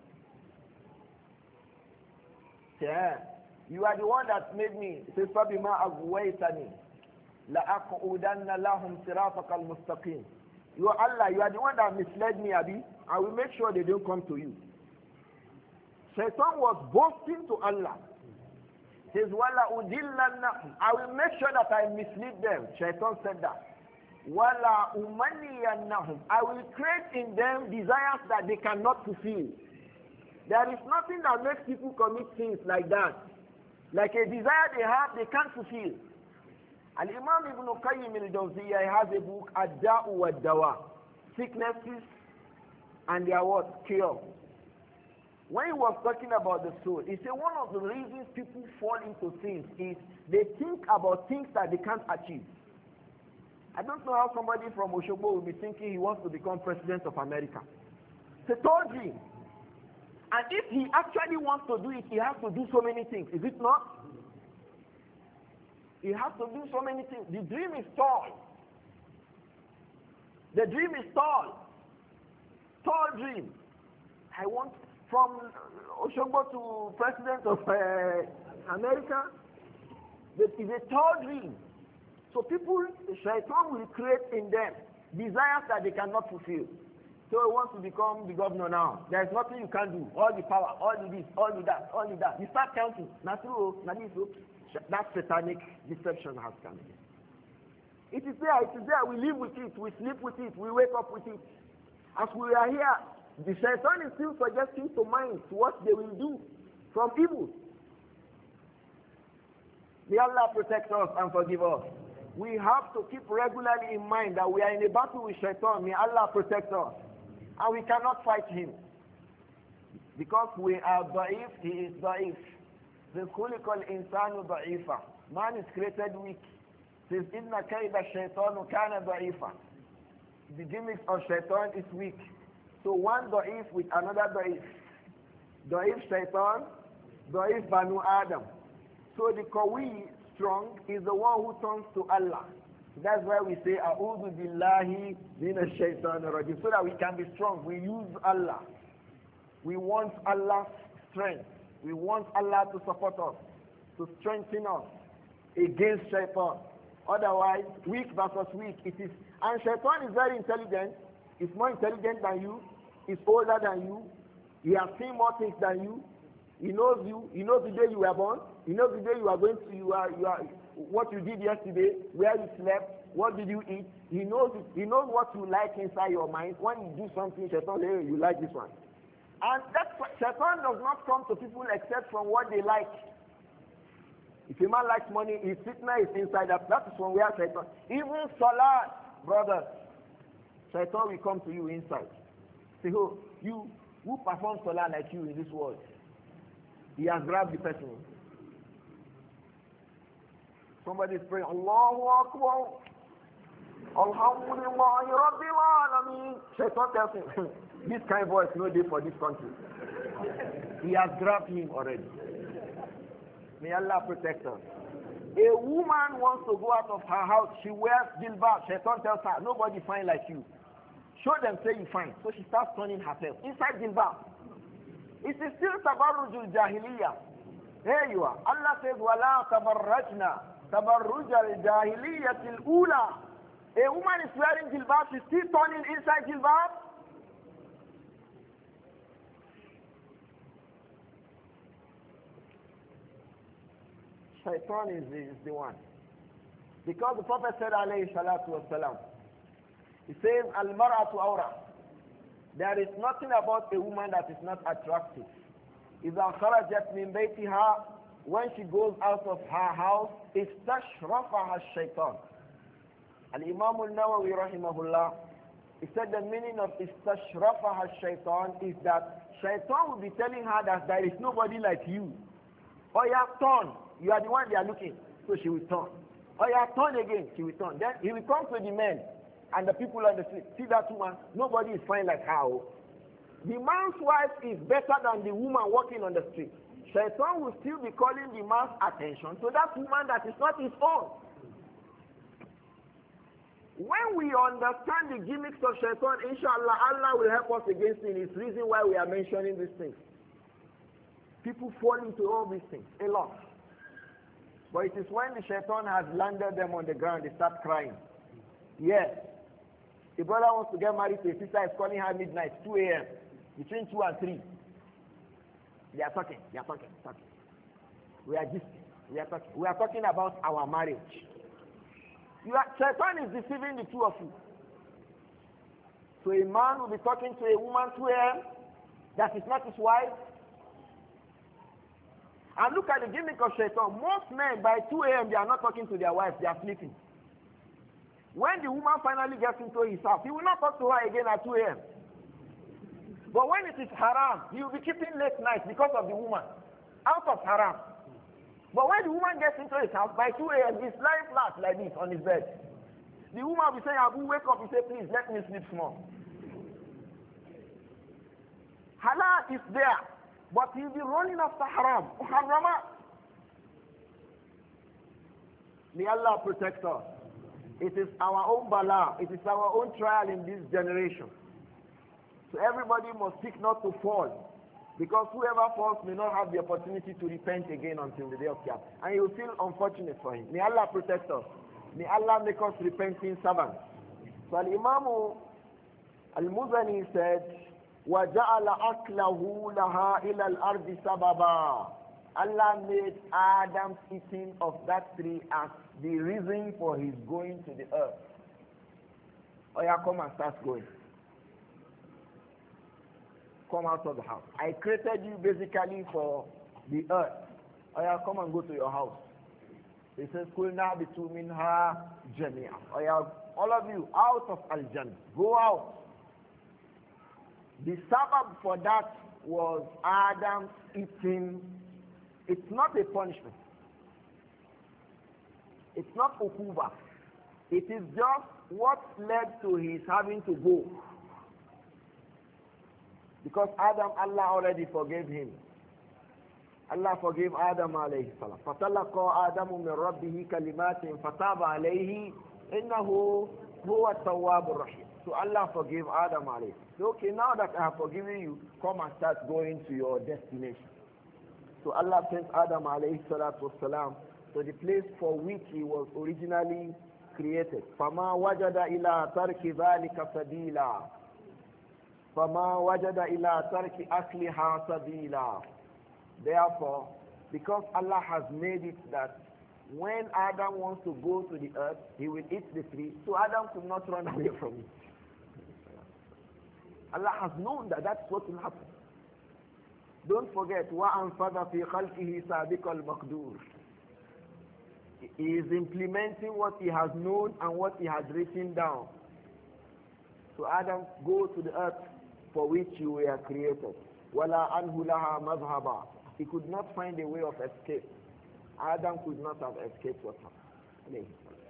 Yeah. You are the one that made me. It says, فَبِمَا أَغْوَيْتَنِي لَأَقْعُدَنَّ لَهُمْ صِرَاطَكَ الْمُسْتَقِيمِ. You are Allah, you are the one that misled me, Abi. I will make sure they don't come to you. Shaitan was boasting to Allah. He says, وَلَا أُدِلَّنَّهُمْ. I will make sure that I mislead them. Shaitan said that. وَلَا أُمَنِّيَنَّهُمْ. I will create in them desires that they cannot fulfill. There is nothing that makes people commit things like that. Like a desire they have, they can't fulfill. Al-Imam Ibn Qayyim al-Jawziyya has a book, Ad-Da'u wa-Dawa. Sicknesses and their what? Cure. When he was talking about the soul, he said one of the reasons people fall into things is they think about things that they can't achieve. I don't know how somebody from Oshogbo will be thinking he wants to become president of America. It's a tall dream. And if he actually wants to do it, he has to do so many things. Is it not? He has to do so many things. The dream is tall. The dream is tall. Tall dream. I want from Oshogbo to president of America. That is a tall dream. So people, Shaitan will create in them desires that they cannot fulfill. So he wants to become the governor now. There is nothing you can do. All the power, all the this, all the that, all the that. You start counting. That satanic deception has come in. It is there, it is there. We live with it, we sleep with it, we wake up with it. As we are here, the Shaitan is still suggesting to minds what they will do from evil. May Allah protect us and forgive us. We have to keep regularly in mind that we are in a battle with Shaitan. May Allah protect us. And we cannot fight him. Because we are da'if, he is da'if. The khuliqal insanu da'ifa. Man is created weak. Says, inna kayda shaitanu kana da'ifa. The gimmicks of Shaitan is weak. So one da'if with another da'if. Da'if Shaitan, da'if Banu Adam. So the Qawi, strong, is the one who turns to Allah. That's why we say, A'udhu billahi minash shaitanir rajim. So that we can be strong. We use Allah. We want Allah's strength. We want Allah to support us, to strengthen us against Shaitan. Otherwise, weak versus weak. It is, and Shaitan is very intelligent. He's more intelligent than you. He's older than you. He has seen more things than you. He knows you. He knows the day you were born. He knows the day you are going to, you are, what you did yesterday, where you slept, what did you eat. He knows it. He knows what you like inside your mind. When you do something, Shaitan says, hey, you like this one. And that Shaitan does not come to people except from what they like. If a man likes money, his fitna is inside that. That is from where Shaitan. Even Salah, brothers, Shaitan will come to you inside. Say, oh, you, who performs Salah like you in this world? He has grabbed the person. Somebody is praying, Allahu Akbar, Alhamdulillah, Rabbil Alameen. Shaitan tells him, this kind of voice no day for this country. He has grabbed him already. May Allah protect us. A woman wants to go out of her house, she wears jilbab. Shaitan tells her, nobody fine like you. Show them, say you fine. So she starts turning herself inside jilbab. It is still tabarrujul jahiliyyah. There you are. Allah says, وَلَا تَبَرَّجْنَا تَبَرُّجَ الْجَاهِلِيَّةِ الْأُولَى. A woman is wearing jilbab, she's still turning inside jilbab. Shaitan is the one. Because the Prophet said, alayhi salatu wasalam, he says, al-mar'atu awra. There is nothing about a woman that is not attractive. إِذَا خَرَجَتْ مِنْ بَيْتِهَا. When she goes out of her house, إِسْتَشْرَفَهَا الشَّيْطَانِ. Al-Imam al-Nawawi rahimahullah, he said the meaning of إِسْتَشْرَفَهَا الشَّيْطَانِ is that Shaitan will be telling her that there is nobody like you. Or you have turned. You are the one they are looking. So she will turn. Or you have turned again. She will turn. Then he will come to the men and the people on the street. See that woman? Nobody is fine like her. The man's wife is better than the woman walking on the street. Shaitan will still be calling the man's attention to that woman that is not his own. When we understand the gimmicks of Shaitan, inshallah, Allah will help us against it. It's the reason why we are mentioning these things. People fall into all these things, a lot. But it is when the Shaitan has landed them on the ground, they start crying. Yes. A brother wants to get married to a sister, is calling her midnight, 2 a.m., between 2 and 3. They are talking. We are just, we are talking about our marriage. Shaitan is deceiving the two of you. So a man will be talking to a woman 2 a.m. that is not his wife. And look at the gimmick of Shaitan. Most men by 2 a.m. they are not talking to their wives, they are sleeping. When the woman finally gets into his house, he will not talk to her again at 2 a.m. But when it is haram, he will be keeping late nights because of the woman, out of haram. But when the woman gets into his house, by 2 a.m., he's lying flat like this on his bed. The woman will be saying, Abu, wake up. He say, please, let me sleep small. Halal is there, but he'll be running after haram. Harama. May Allah protect us. It is our own bala. It is our own trial in this generation. So everybody must seek not to fall. Because whoever falls may not have the opportunity to repent again until the day of Qiyamah. And you will feel unfortunate for him. May Allah protect us. May Allah make us repenting servants. So Al-Imam Al-Muzani said, وَجَعَلَ أَكْلَهُ لَهَا إِلَى الْأَرْضِ سَبَبًا. Allah made Adam's eating of that tree as the reason for his going to the earth. Oh yeah, come and start going. Come out of the house. I created you basically for the earth. Oh yeah, come and go to your house. He says, "Kulna bitu minha jami'a." Oh yeah, all of you out of Al-Jannah. Go out. The sabab for that was Adam's eating. It's not a punishment. It's not ukuba. It is just what led to his having to go. Because Adam, Allah already forgave him. Allah forgave Adam alayhi salam. فَتَلَقَى آدَمُ مِنْ رَبِّهِ كَلِمَاتٍ فَتَابَ عَلَيْهِ إِنَّهُ هُوَ التَّوَّابُ الرَّحِيمُ. So Allah forgave Adam alayhi. So okay, now that I have forgiven you, come and start going to your destination. So Allah sent Adam alayhi salatu wasalam to the place for which he was originally created. فَمَا وَجَدَ إِلَىٰ تَرْكِ ذَلِكَ سَبِيلًا فَمَا وَجَدَ إِلَىٰ تَرْكِ أَكْلِهَا سَبِيلًا. Therefore, because Allah has made it that when Adam wants to go to the earth, he will eat the tree, so Adam could not run away from it. Allah has known that that's what will happen. Don't forget, وَأَنْفَذَ فِي خَلْقِهِ سَابِقَ الْمَقْدُورِ. He is implementing what he has known and what he has written down. So Adam, go to the earth for which you were created. وَلَا أَنْهُ لَهَا مَذْهَبًا. He could not find a way of escape. Adam could not have escaped what happened.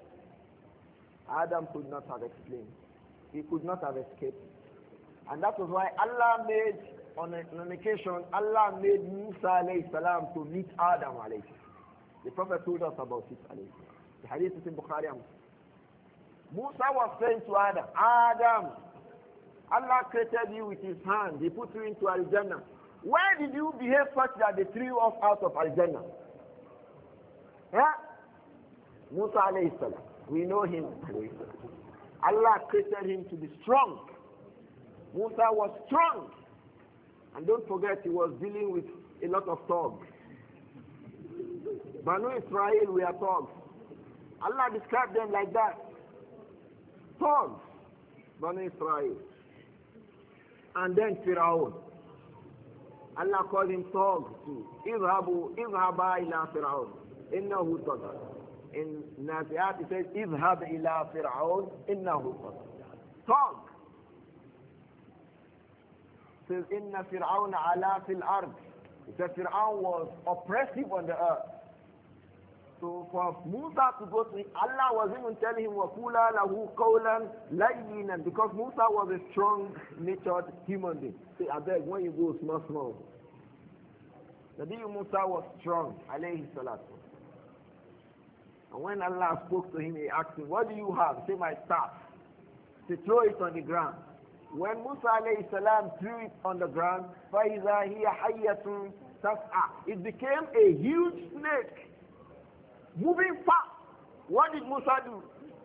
Adam could not have explained. He could not have escaped. And that was why Allah made, on an occasion, Allah made Musa alayhi salam to meet Adam alayhi salam. The Prophet told us about it alayhi salam. The hadith is in Bukhari and Muslim. Musa was saying to Adam, Adam, Allah created you with his hand. He put you into Al-Jannah. Why did you behave such that they threw you off out of Al-Jannah? Yeah? Musa alayhi salam. We know him. Allah created him to be strong. Musa was strong. And don't forget, he was dealing with a lot of thugs. Banu Israel were thugs. Allah described them like that. Thugs. Banu Israel. And then Fir'aun. Allah called him thugs too. اذهبا إلى فرعون إنه طغى. In Nazi'at it says اذهب إلى فرعون إنه طغى. Thug. It says إن فرعون علا في الأرض. It says Fir'aun was oppressive on the earth. So for Musa to go to him, Allah was even telling him وَقُولَا لَهُ قَوْلًا لَيِّنًا, because Musa was a strong-natured human being. Say, I beg, when you go small. Nabi Musa was strong, alayhi salatu. And when Allah spoke to him, he asked him, what do you have? Say, my staff. Say, throw it on the ground. When Musa alayhi salam threw it on the ground, فَإِذَا هِيَ حَيَّةٌ تَسْعَى, it became a huge snake. Moving fast. What did Musa do?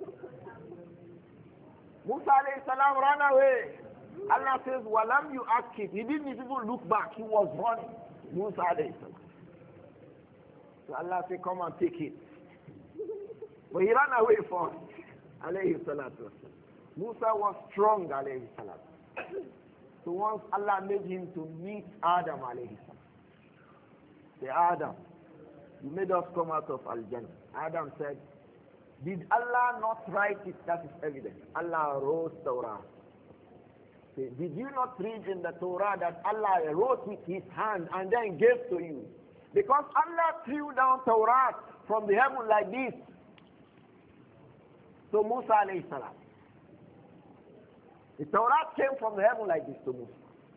Musa alayhi salam ran away. Allah says, Walam you ask it. He didn't even look back. He was running. Musa alayhi salam. So Allah said, come and take it. But he ran away from alayhi salatu. Musa was strong alayhi salatu. So once Allah made him to meet Adam alayhi salam. Say, Adam, you made us come out of Al-Jannah. Adam said, did Allah not write it? That is evident. Allah wrote Torah. Did you not read in the Torah that Allah wrote with his hand and then gave to you? Because Allah threw down Torah from the heaven like this to Musa alayhi salam. The Torah came from the heaven like this to Musa.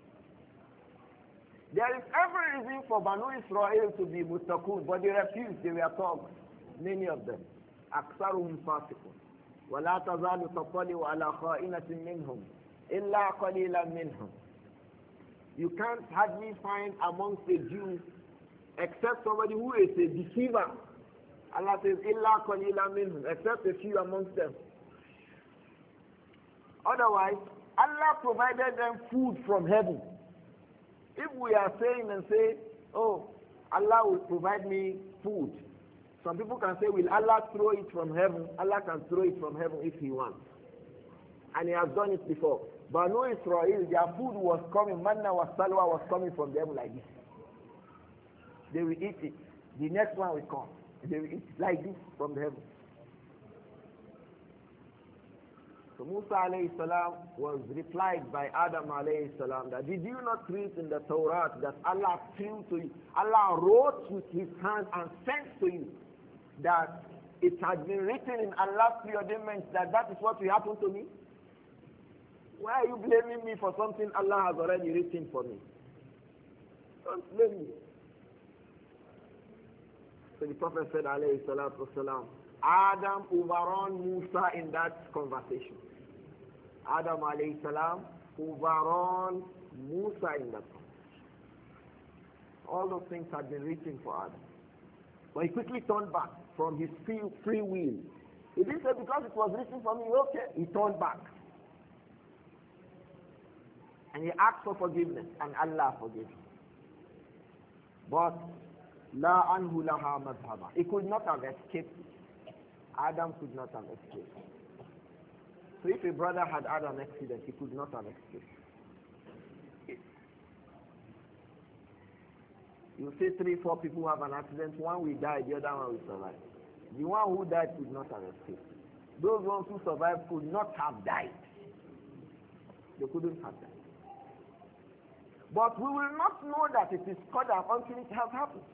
There is every reason for Banu Israel to be muttaqun, but they refused. They were thugs, many of them. أكثرهم فاسقون ولا تزال تطلع على خائنة منهم إلا قليلا منهم. You can't hardly find amongst the Jews except somebody who is a deceiver. Allah says إلا قليلا منهم, except a few amongst them. Otherwise, Allah provided them food from heaven. If we are saying and say, oh, Allah will provide me food, some people can say, will Allah throw it from heaven? Allah can throw it from heaven if he wants. And he has done it before. Banu Israel, their food was coming, manna was salwa was coming from them like this. They will eat it. The next one will come. They will eat it like this from the heaven. So Musa alayhi salam was replied by Adam alayhi salam that, did you not read in the Torah that Allah threw to you, Allah wrote with his hand and sent to you that it had been written in Allah's preordainment that that is what will happen to me? Why are you blaming me for something Allah has already written for me? Don't blame me. So the Prophet said alayhi salatu wasalam, Adam overrun Musa in that conversation. Adam alayhi salam overrun Musa in that conversation. All those things had been written for Adam. But he quickly turned back from his free will. He didn't say because it was written for me, okay. He turned back. And he asked for forgiveness, and Allah forgave him. But La anhu laha madhaba. He could not have escaped it. Adam could not have escaped. So if a brother had had an accident, he could not have escaped. You see 3-4 people have an accident, one will die, the other one will survive. The one who died could not have escaped. Those ones who survived could not have died. They couldn't have died. But we will not know that it is qadar until it has happened.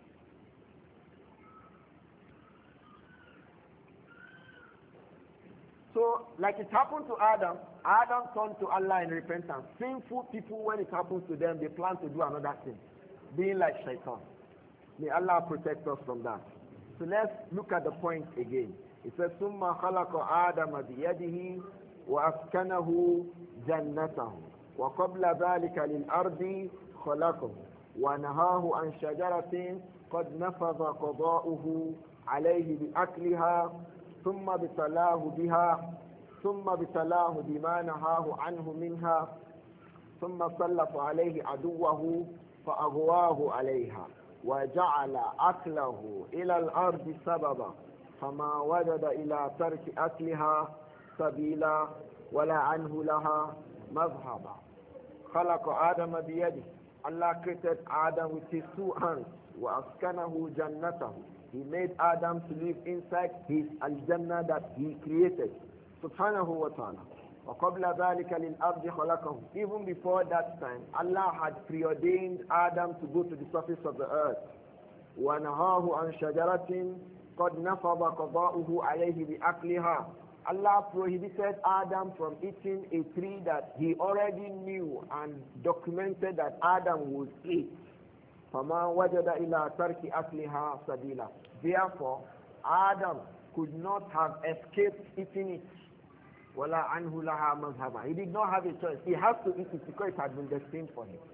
So, like it happened to Adam, Adam turned to Allah in repentance. Sinful people, when it happens to them, they plan to do another thing, being like shaitan. May Allah protect us from that. So let's look at the point again. It says, ثُمَّ خَلَقَ آدَمَ بِيَدِهِ وَأَسْكَنَهُ جَنَّتَهُ وَقَبْلَ ذَلِكَ لِلْأَرْضِ خَلَقَهُ وَنَهَاهُ عَنْ شَجَرَةٍ قَدْ نَفَذَ قَضَاؤُهُ عَلَيْهِ بِأَكْلِهَا ثم ابتلاه بها ثم ابتلاه بما نهاه عنه منها ثم سلط عليه عدوه فأغواه عليها وجعل أكله إلى الأرض سببا فما وجد إلى ترك أكلها سبيلا ولا عنه لها مذهبا. خلق آدم بيده. Allah created Adam with his 2 hands. وأسكنه جنته. He made Adam to live inside his al-Jannah that he created. Subhanahu wa ta'ala. وَقَبْلَ ذَلِكَ لِلْأَرْضِ خَلَقَهُ. Even before that time, Allah had preordained Adam to go to the surface of the earth. وَنَهَاهُ عَنْ شَجَرَةٍ قَدْ نَفَضَ قَضَاؤُهُ عَلَيْهِ بِأَكْلِهَا. Allah prohibited Adam from eating a tree that he already knew and documented that Adam would eat. فَمَا وَجَدَ إِلَىٰ تَرْكِ أَكْلِهَا سَبِيلًا. Therefore, Adam could not have escaped eating it. وَلَا عَنْهُ لَهَا مَذْهَبًا. He did not have a choice. He has to eat it because it had been destined for him.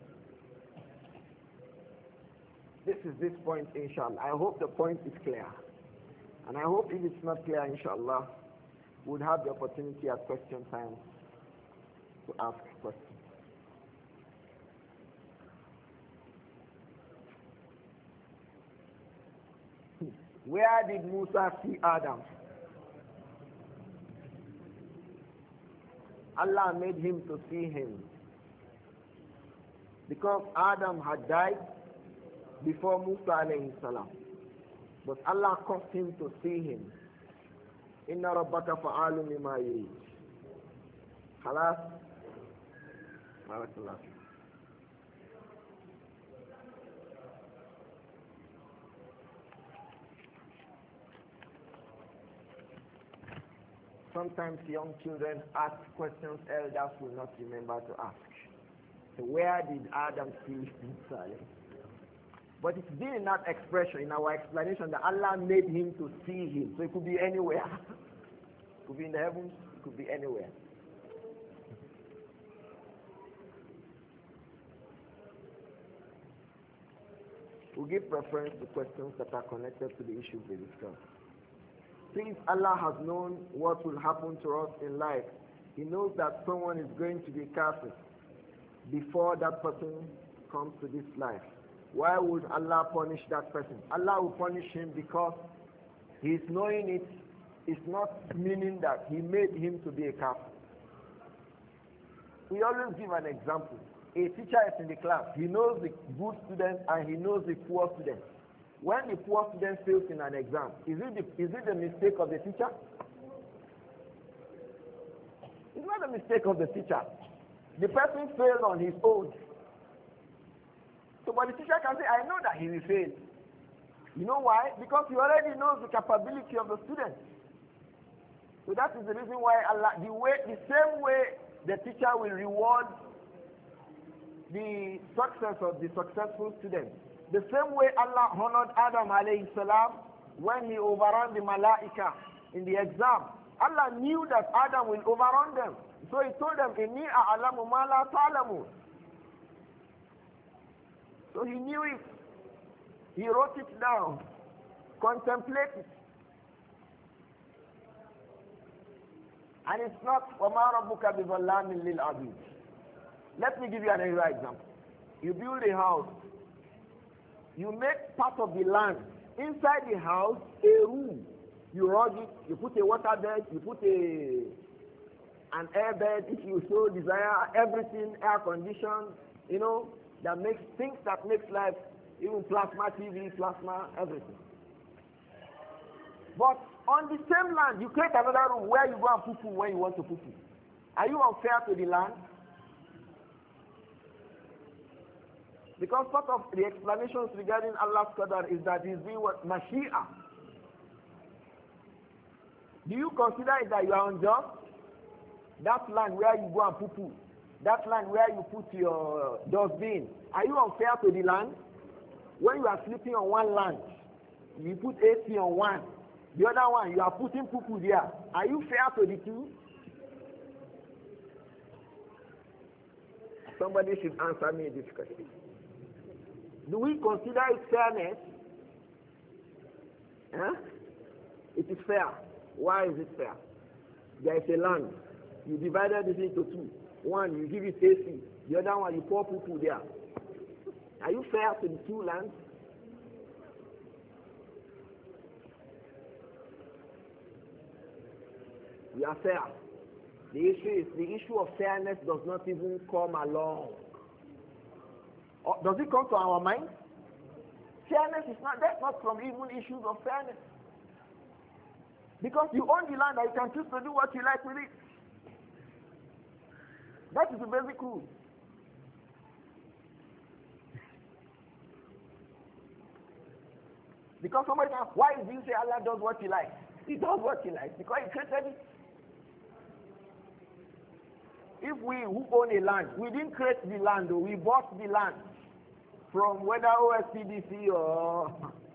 This is this point, inshallah. I hope the point is clear. And I hope if it's not clear, inshallah, we'll have the opportunity at question time to ask questions. Where did Musa see Adam? Allah made him to see him. Because Adam had died before Musa alayhi salam. But Allah caused him to see him. Inna rabbaka fa'alun lima yurid. Khalas. Barakallah. Sometimes young children ask questions elders will not remember to ask. So where did Adam see Saleh? But it's been in that expression, in our explanation, that Allah made him to see him. So it could be anywhere. It could be in the heavens, it could be anywhere. We give preference to questions that are connected to the issues we discussed. Since Allah has known what will happen to us in life, He knows that someone is going to be kafir before that person comes to this life. Why would Allah punish that person? Allah will punish him because He is knowing it. It's not meaning that He made him to be a kafir. We always give an example. A teacher is in the class. He knows the good student and he knows the poor student. When the poor student fails in an exam, is it the mistake of the teacher? It's not the mistake of the teacher. The person failed on his own. So, but the teacher can say, I know that he will fail. You know why? Because he already knows the capability of the student. So that is the reason why Allah, the same way the teacher will reward the success of the successful student. The same way Allah honored Adam alayhi salam when he overran the Malaika in the exam. Allah knew that Adam will overrun them. So He told them, Inni a'lamu ma la ta'lamu. So He knew it. He wrote it down. Contemplate it. And it's not وَمَا رَبُّكَ بِظَلَّامٍ لِلْعَبِيدِ. Let me give you another example. You build a house. You make part of the land. Inside the house, a room. You rug it, you put a water bed, you put an air bed if you so desire, everything, air conditioned, that makes things that makes life, even plasma TV, plasma, everything. But on the same land, you create another room where you go and poo-poo when you want to poo-poo. Are you unfair to the land? Because part of the explanations regarding Allah's qadar is that He's doing what? Mashi'ah. Do you consider it that you are unjust? That land where you go and poo-poo, that land where you put your dustbin, are you unfair to the land? When you are sleeping on one land, you put AC on one, the other one you are putting poo-poo there. Are you fair to the two? Somebody should answer me this question. Do we consider it fairness? It is fair. Why is it fair? There is a land. You divided it into two. One, you give it AC. The other one, you pour poo-poo there. Are you fair to the two lands? We are fair. The issue of fairness does not even come along. Does it come to our mind? Fairness is not, that's not from even issues of fairness. Because you own the land and you can choose to do what you like with it. That is the basic rule. Because somebody asks, why do you say Allah does what He likes? He does what He likes because He created it. If we who own a land, we didn't create the land, though, we bought the land from whether OSPDC or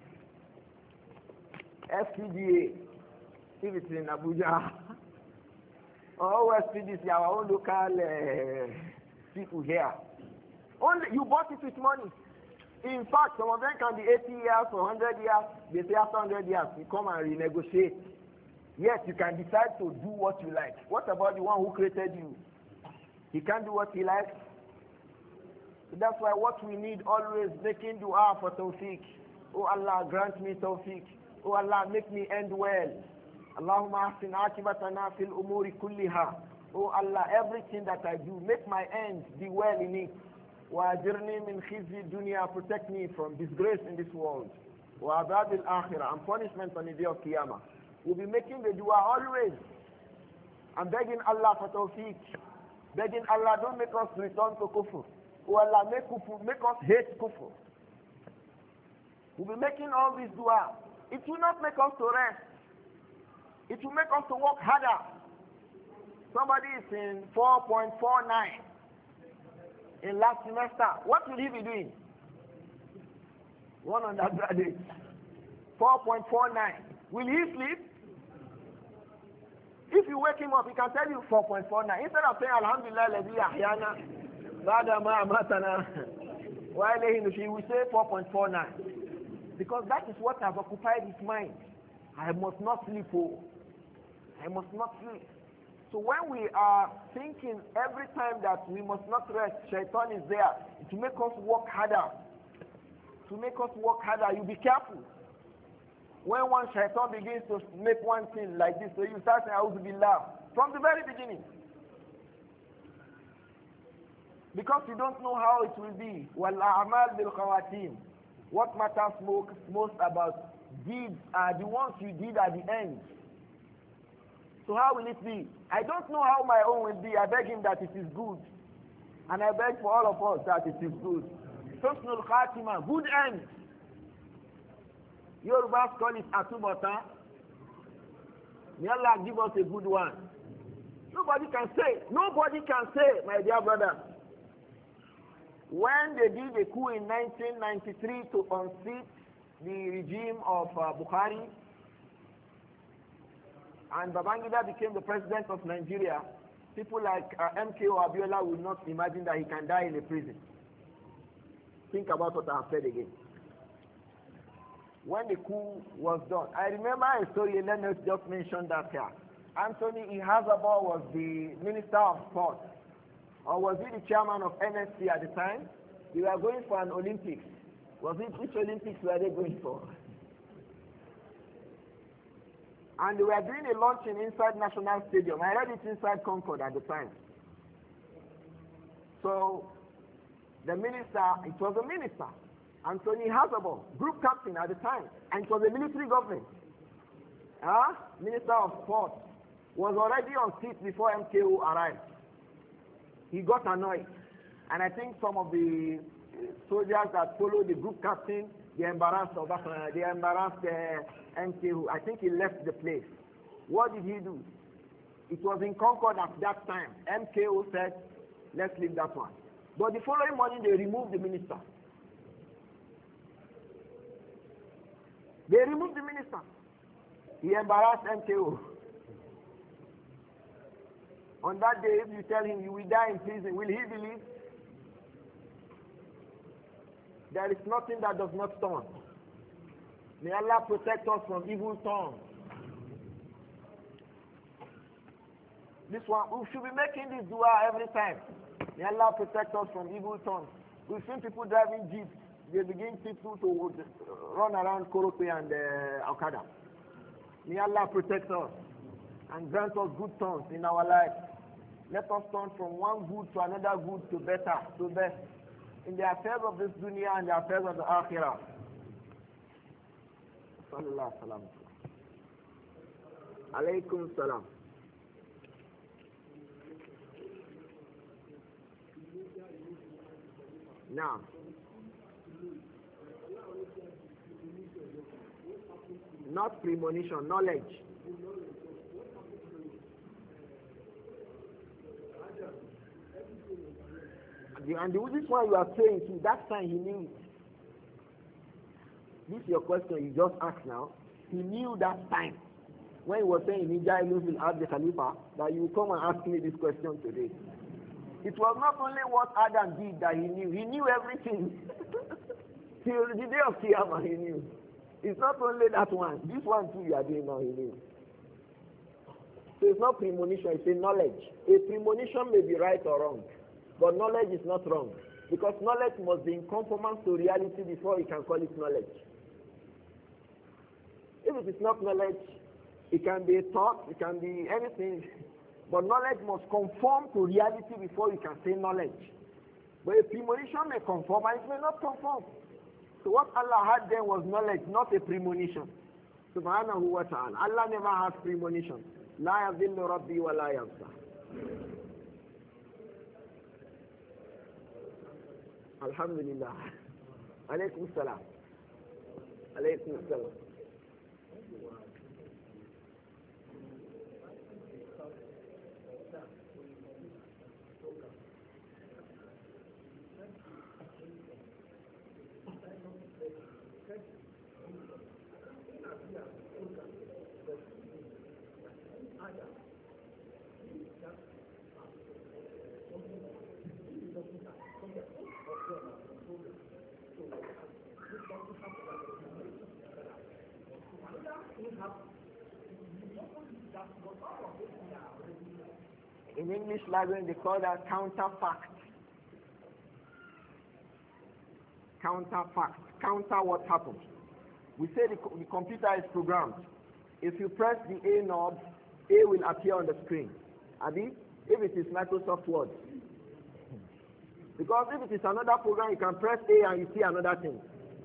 FCDA, if it's in Abuja, or OSPDC, our own local people here. Only you bought it with money. In fact, some of them can be 80 years or 100 years. They say after 100 years, you come and renegotiate. Yes, you can decide to do what you like. What about the one who created you? He can't do what he likes. So that's why what we need always making dua for tawfiq. Oh Allah, grant me tawfiq. Oh Allah, make me end well. Allahumma ahsin akibatana fil umuri kulliha. Oh Allah, everything that I do, make my end be well in it. Wa ajirni min khizyi dunya, protect me from disgrace in this world. Wa adhab al-akhirah, and punishment on the day of Qiyamah. We'll be making the dua always. I'm begging Allah for tawfiq. begging Allah, don't make us return to kufr. Oh Allah, make us hate kufr. We'll be making all this dua. It will not make us to rest. It will make us to work harder. Somebody is in 4.49 in last semester. What will he be doing? One undergraduate. 4.49. Will he sleep? If you wake him up, he can tell you 4.49. Instead of saying, Alhamdulillah, ladhi ahyana, ba'da ma amatana, wa ilayhi nushur, he will say 4.49. Because that is what has occupied his mind. I must not sleep. Oh. I must not sleep. So when we are thinking every time that we must not rest, shaitan is there to make us work harder. To make us work harder, you be careful. When one shaitan begins to make one thing like this, so you start saying, A'udhu Billah, from the very beginning. Because you don't know how it will be. وَالْأَعْمَالِ بِالْخَوَاتِيمِ. What matters most about deeds are the ones you did at the end. So how will it be? I don't know how my own will be. I beg him that it is good. And I beg for all of us that it is good. Husnul Khatima, good end. Yorubas call it Atubota. May Allah give us a good one. Nobody can say, my dear brother. When they did a coup in 1993 to unseat the regime of Buhari, and Babangida became the president of Nigeria, people like MKO Abiola would not imagine that he can die in a prison. Think about what I have said again. When the coup was done, I remember a story, let us just mention that here. Anthony Ihazaba was the Minister of Sport. Or was he the chairman of NSC at the time? They were going for an Olympics. Which Olympics were they going for? And they were doing a launching inside National Stadium. I read it inside Concord at the time. So, the minister, it was a minister, Anthony Hazabo, group captain at the time, and it was a military government. Minister of Sport was already on seat before MKO arrived. He got annoyed. And I think some of the soldiers that followed the group captain, they embarrassed MKO. I think he left the place. What did he do? It was in Concord at that time. MKO said, let's leave that one. But the following morning, they removed the minister. They removed the minister. He embarrassed MKO. On that day, if you tell him you will die in prison, will he believe? There is nothing that does not turn. May Allah protect us from evil tongues. This one, we should be making this dua every time. May Allah protect us from evil tongues. We've seen people driving jeeps. They begin people to run around Korope and Okada. May Allah protect us and grant us good tongues in our life. Let us turn from one good to another good to better, to best. In the affairs of this dunya and the affairs of the akhirah. Sallallahu salam. Alaykum salam. Now. Not premonition, knowledge. And this one you are saying to that time he knew it. This is your question you just asked now. He knew that time when he was saying Nija will ask the Khalifa that you come and ask me this question today. It was not only what Adam did that he knew everything. Till the day of Qiyamah he knew. It's not only that one. This one too you are doing now he knew. So it's not premonition, it's a knowledge. A premonition may be right or wrong. But knowledge is not wrong. Because knowledge must be in conformance to reality before you can call it knowledge. If it is not knowledge, it can be a thought, it can be anything. But knowledge must conform to reality before you can say knowledge. But a premonition may conform and it may not conform. So what Allah had then was knowledge, not a premonition. Subhanahu wa ta'ala. Allah never has premonition. La yadhillu rabbi wa la yansa. Alhamdulillah. Alaykum salam. Alaykum salam. In English language, they call that counterfact. Counterfact. Counter what happened. We say the computer is programmed. If you press the A knob, A will appear on the screen. Abi, if it is Microsoft Word. Because if it is another program, you can press A and you see another thing.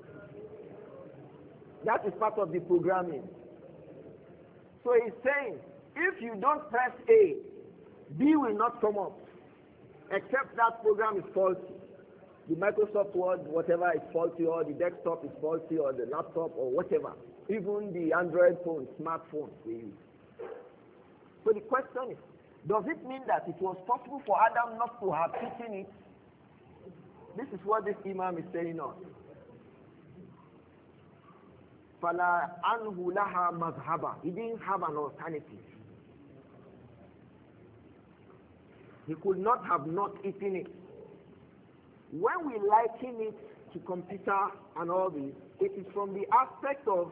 That is part of the programming. So he's saying, if you don't press A, B will not come up, except that program is faulty. The Microsoft Word, whatever is faulty, or the desktop is faulty, or the laptop, or whatever. Even the Android phone, smartphone we use. So the question is, does it mean that it was possible for Adam not to have eaten it? This is what this Imam is saying us. فَلَا أَنْهُ لَهَا مَذْهَبًا. He didn't have an alternative. He could not have not eaten it. When we liken it to computer and all this, it is from the aspect of,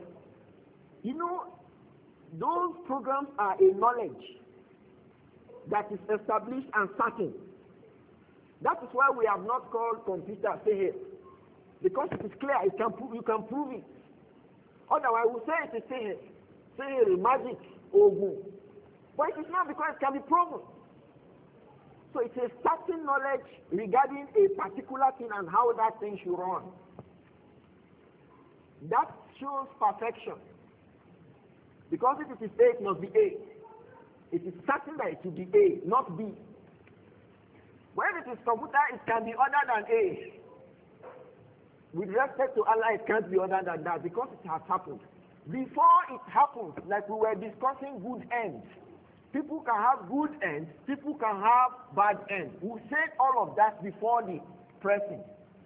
those programs are a knowledge that is established and certain. That is why we have not called computer sihr, because it is clear, you can prove it. Otherwise, we say it is sihr, magic, ogun. But it is not, because it can be proven. So it's a certain knowledge regarding a particular thing and how that thing should run. That shows perfection. Because if it is A, it must be A. It is certain that it will be A, not B. When it is computer, it can be other than A. With respect to Allah, it can't be other than that, because it has happened. Before it happens, like we were discussing good ends, people can have good ends, people can have bad ends. We said all of that before the pressing.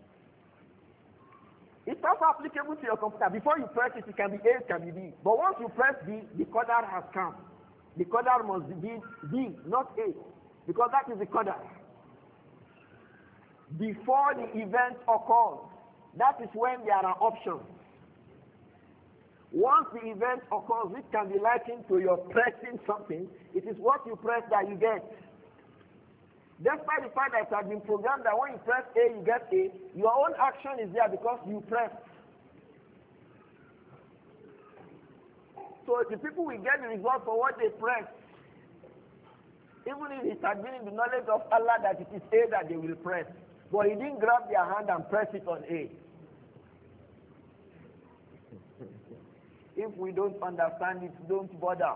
It's also applicable to your computer. Before you press it, it can be A, it can be B. But once you press B, the qadar has come. The qadar must be B, not A, because that is the qadar. Before the event occurs, that is when there are options. Once the event occurs, it can be likened to your pressing something. It is what you press that you get. Despite the fact that it has been programmed that when you press A, you get A, your own action is there because you press. So the people will get the result for what they press. Even if it had been in the knowledge of Allah that it is A that they will press. But he didn't grab their hand and press it on A. If we don't understand it, don't bother.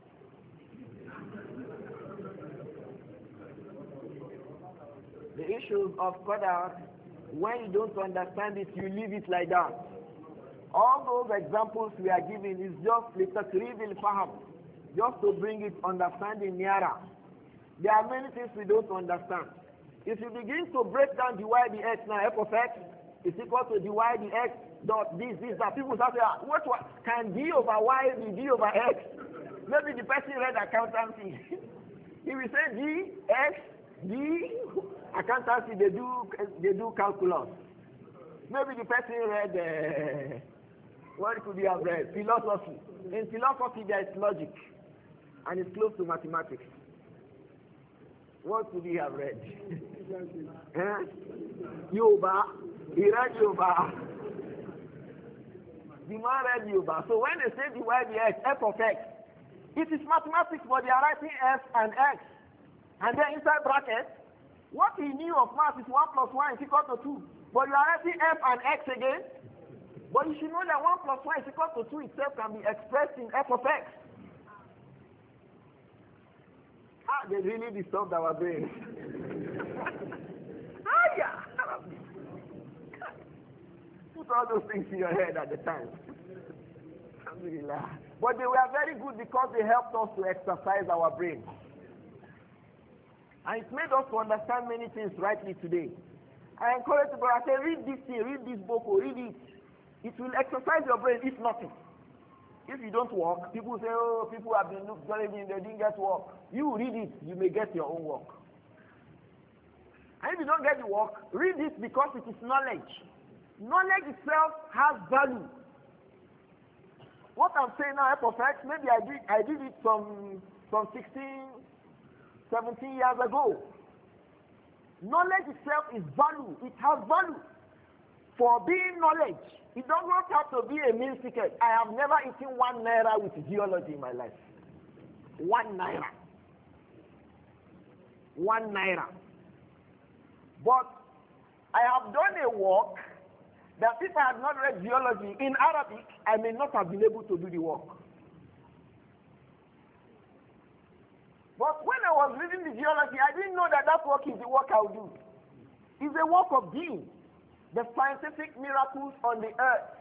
The issues of qadar, when you don't understand it, you leave it like that. All those examples we are giving is just لِتَقْرِيبِ الْفَهَمِ, just to bring it understanding nearer. There are many things we don't understand. If you begin to break down dy dx now, f of x is equal to dy dx dot this, that. People start saying, what can d over y be d over x? Maybe the person read accountancy. He will say d, x, d, accountancy, they do calculus. Maybe the person read, what could he have read? Philosophy. In philosophy there is logic, and it's close to mathematics. What could he have read? Yoba. He read Yoba. The man read Yoba. So when they say dy dx, f of x, it is mathematics, but they are writing f and x. And then inside brackets, what he knew of math is 1 plus 1 is equal to 2. But you are writing f and x again. But you should know that 1 plus 1 is equal to 2 itself can be expressed in f of x. They really disturbed our brains. Yeah. put all those things in your head at the time. Alhamdulillah. But they were very good because they helped us to exercise our brain. And it made us to understand many things rightly today. I encourage people, I say, read this thing, read this book, or read it. It will exercise your brain, if nothing. If you don't work, people say, oh, people have been looked very good, they didn't get work. You read it, you may get your own work. And if you don't get the work, read it because it is knowledge. Knowledge itself has value. What I'm saying now, perfect, maybe I did it some 16, 17 years ago. Knowledge itself is value. It has value. For being knowledge, it does not have to be a meal ticket. I have never eaten 1 naira with geology in my life. 1 naira. 1 naira. But I have done a work that if I had not read geology in Arabic, I may not have been able to do the work. But when I was reading the geology, I didn't know that that work is the work I'll do. It's a work of being. The scientific miracles on the earth.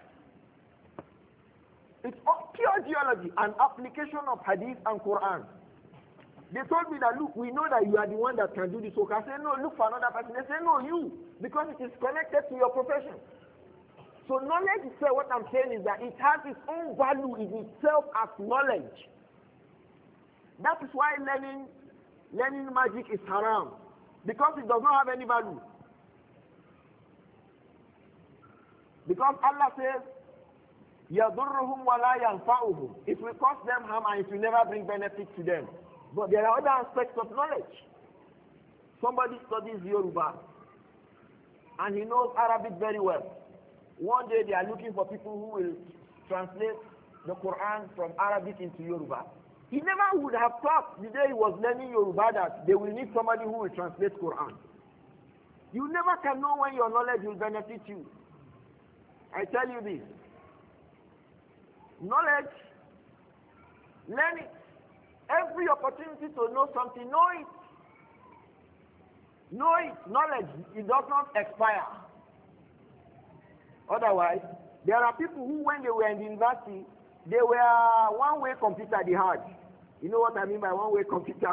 It's pure geology, an application of hadith and Quran. They told me that, look, we know that you are the one that can do this work. I said, no, look for another person. They say, no, you, because it is connected to your profession. So knowledge itself, what I'm saying is that it has its own value in itself as knowledge. That is why learning magic is haram, because it does not have any value. Because Allah says, يَضُرُّهُمْ وَلَا يَنْفَعُهُمْ. It will cause them harm and it will never bring benefit to them. But there are other aspects of knowledge. Somebody studies Yoruba and he knows Arabic very well. One day they are looking for people who will translate the Quran from Arabic into Yoruba. He never would have thought the day he was learning Yoruba that they will need somebody who will translate Quran. You never can know when your knowledge will benefit you. I tell you this. Knowledge, learn it. Every opportunity to know something, know it. Know it. Knowledge, it does not expire. Otherwise, there are people who, when they were in the university, they were one-way computer they had. You know what I mean by one-way computer?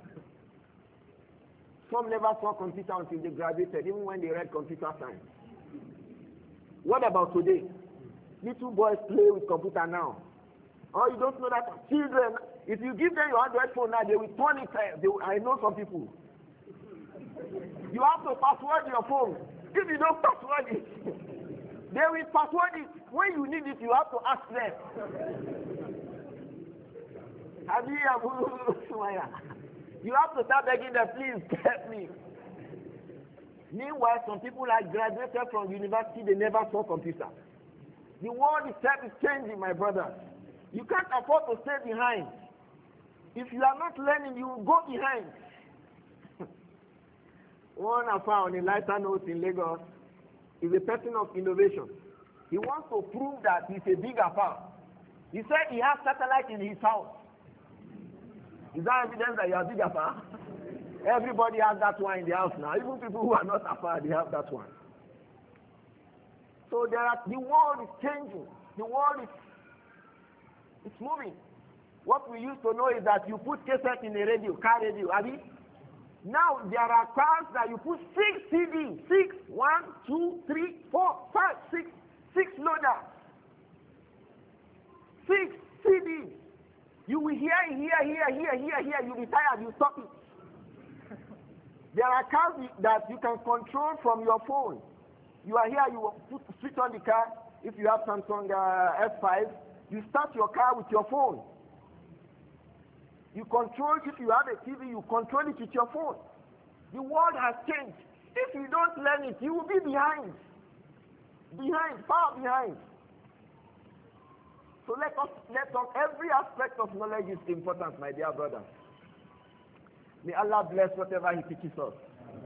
Some never saw computer until they graduated, even when they read computer science. What about today? Little boys play with computer now. Oh, you don't know that? Children, if you give them your Android phone now, they will turn it. I know some people. You have to password your phone. If you don't password it, they will password it. When you need it, you have to ask them. You have to start begging them, please help me. Meanwhile, some people are graduated from university, they never saw computer. The world itself is changing, my brother. You can't afford to stay behind. If you are not learning, you will go behind. One affair on a lighter note in Lagos is a person of innovation. He wants to prove that he's a big affair. He said he has satellite in his house. Is that evidence that you are big affair? Everybody has that one in the house now. Even people who are not affair, they have that one. So the world is changing. The world is moving. What we used to know is that you put cassette in a radio, car radio, Abi. Now there are cars that you put 6 CDs, 6, 1, 2, 3, 4, 5, 6 loaders. 6 CDs. You will hear, you'll be tired, you stop it. There are cars that you can control from your phone. You are here, you switch on the car. If you have Samsung S5, you start your car with your phone. You control, if you have a TV, you control it with your phone. The world has changed. If you don't learn it, you will be behind. Far behind. So let us, every aspect of knowledge is important, my dear brothers. May Allah bless whatever He teaches us.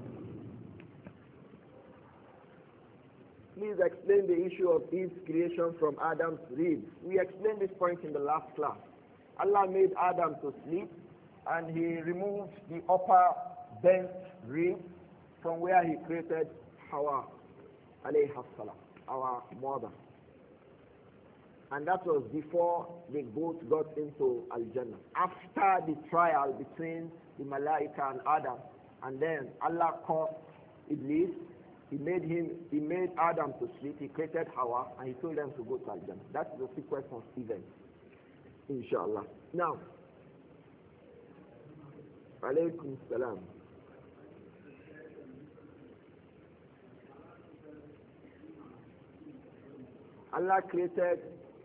Please explain the issue of Eve's creation from Adam's rib. We explained this point in the last class. Allah made Adam to sleep and He removed the upper bent rib from where He created Hawa alayha salam. our mother. And that was before they both got into Al-Jannah. After the trial between the Malaika and Adam, and then Allah caused Iblis, he made Adam to sleep, he created Hawa, and he told them to go to Al-Jannah. That's the sequence of events, inshallah. Now, alaykum salam. Allah created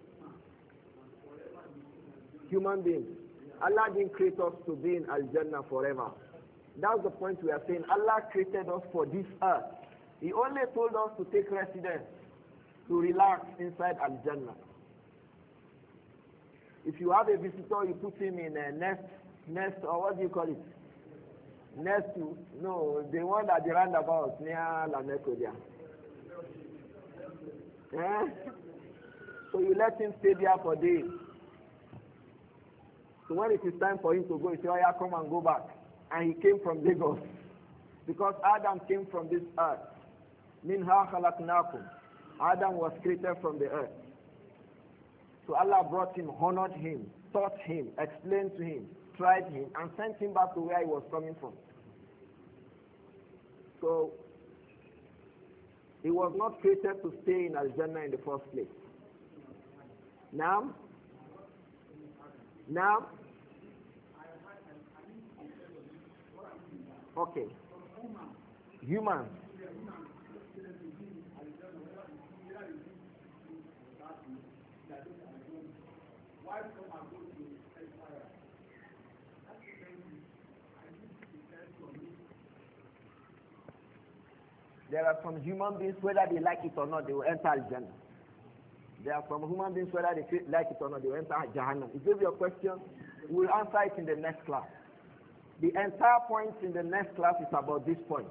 human beings. Allah didn't create us to be in Al-Jannah forever. That's the point we are saying. Allah created us for this earth. He only told us to take residence, to relax inside Al-Jannah. If you have a visitor, you put him in a nest, or what do you call it? Nest to, no, the one at the roundabout near Lameco there. So you let him stay there for days. So when it is time for him to go, he say, oh yeah, come and go back. And he came from Lagos. Because Adam came from this earth. Minha khalaqnakum. Adam was created from the earth. So Allah brought him, honored him, taught him, explained to him, tried him, and sent him back to where he was coming from. So he was not created to stay in Al-Jannah in the first place. Now, okay, human. There are some human beings, whether they like it or not, they will enter Al-Jannah. There are some human beings, whether they like it or not, they will enter Jahannam. If you have your question, we will answer it in the next class. The entire point in the next class is about this point.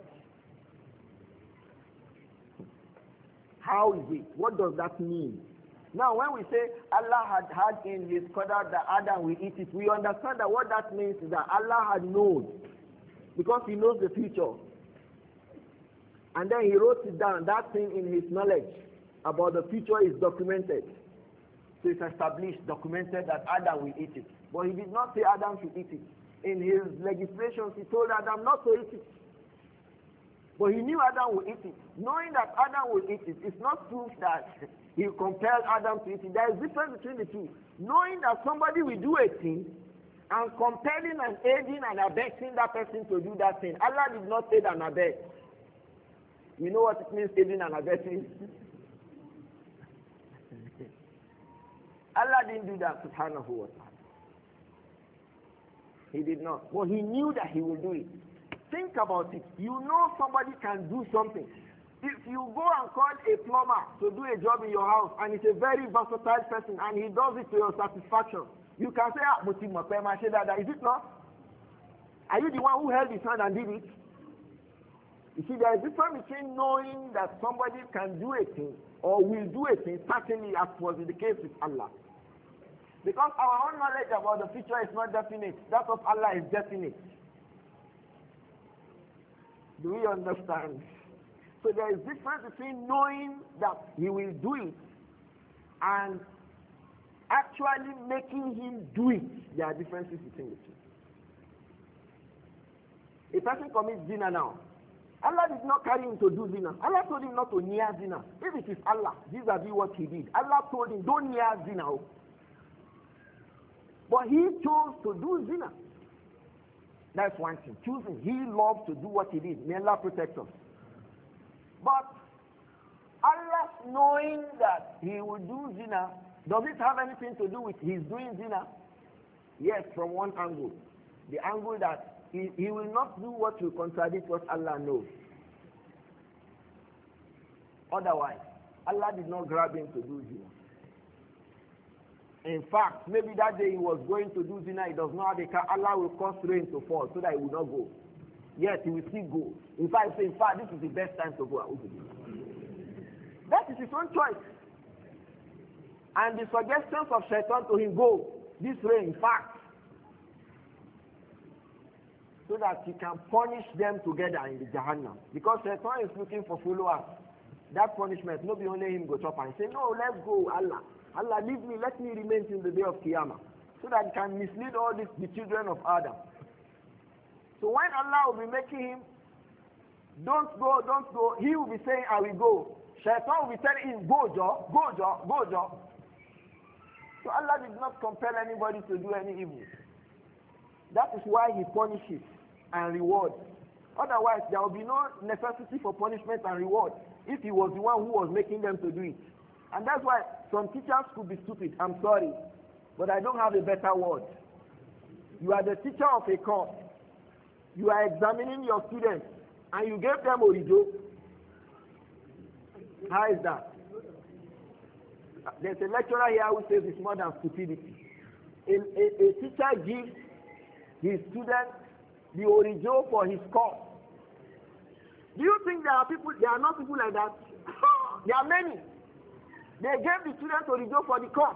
How is it? What does that mean? Now, when we say Allah had in his qadar that Adam will eat it, we understand that what that means is that Allah had known, because he knows the future. And then he wrote it down. That thing in his knowledge about the future is documented. So it's established, documented that Adam will eat it. But he did not say Adam should eat it. In his legislations, he told Adam not to eat it. But he knew Adam would eat it. Knowing that Adam would eat it, it's not proof that he compelled Adam to eat it. There is a difference between the two. Knowing that somebody will do a thing and compelling and aiding and abetting that person to do that thing. Allah did not aid and abet. You know what it means, aiding and abetting? Allah didn't do that, subhanahu wa ta'ala. He did not. But he knew that he would do it. Think about it. You know somebody can do something. If you go and call a plumber to do a job in your house, and he's a very versatile person, and he does it to your satisfaction, you can say, is it not? Are you the one who held his hand and did it? You see, there is a difference between knowing that somebody can do a thing or will do a thing, certainly as was the case with Allah. Because our own knowledge about the future is not definite. That of Allah is definite. Do we understand? So there is a difference between knowing that he will do it and actually making him do it. There are differences between the two. A person commits zina now. Allah did not carry him to do zina. Allah told him not to near zina. If it is Allah, vis-a-vis what he did, Allah told him, don't near zina. But he chose to do zina. That's one thing. Choosing. He loved to do what he did. May Allah protect us. But Allah knowing that he will do zina, does it have anything to do with his doing zina? Yes, from one angle. The angle that he will not do what will contradict what Allah knows. Otherwise, Allah did not grab him to do zina. In fact, maybe that day he was going to do zina, he does not have a car, Allah will cause rain to fall so that he will not go. Yes, he will still go. In fact, this is the best time to go. That is his own choice. And the suggestions of Shaitan to him, go, this rain, in fact, so that he can punish them together in the Jahannam. Because Shaitan is looking for followers. That punishment, no be only him go chop and say, no, let's go, Allah. Allah, leave me, let me remain till the day of Qiyamah. So that he can mislead all the children of Adam. So when Allah will be making him, don't go, don't go, he will be saying, I will go. Shaitan will be telling him, go, Joe, go, Joe, go, Joe. So Allah did not compel anybody to do any evil. That is why he punishes and rewards. Otherwise, there will be no necessity for punishment and reward if he was the one who was making them to do it. And that's why some teachers could be stupid. I'm sorry, but I don't have a better word. You are the teacher of a course. You are examining your students, and you gave them orijo. How is that? There's a lecturer here who says it's more than stupidity. A teacher gives his students the orijo for his course. Do you think there are not people like that? There are many. They gave the students orijo for the course.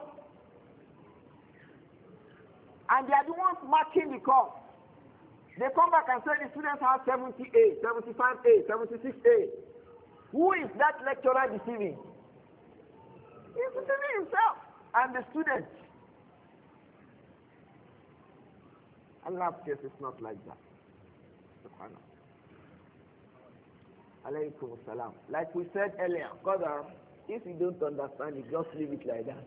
And they are the ones marking the course. They come back and say the students have 70A, 75A, 76A. Who is that lecturer deceiving? He's deceiving himself and the students. Allah's case is not like that. Subhanallah. Alaykum salam. Like we said earlier, Qadar, if you don't understand it, just leave it like that.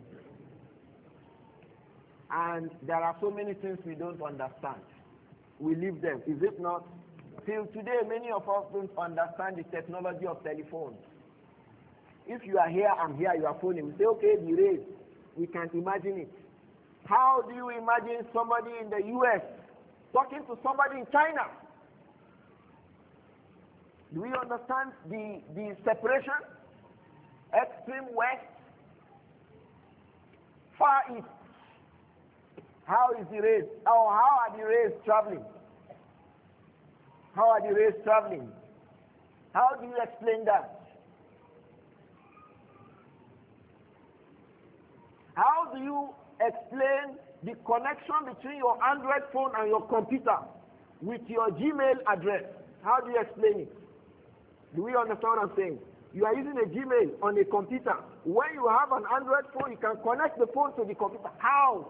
And there are so many things we don't understand. We leave them, is it not? Till today, many of us don't understand the technology of telephones. If you are here, I'm here, you are phoning. We say, okay, the rays, we can't imagine it. How do you imagine somebody in the US talking to somebody in China? Do we understand the separation? Extreme west, far east. How is the rays? Or how are the rays traveling? How are the rays traveling? How do you explain that? How do you explain the connection between your Android phone and your computer with your Gmail address? How do you explain it? Do we understand what I'm saying? You are using a Gmail on a computer. When you have an Android phone, you can connect the phone to the computer. How?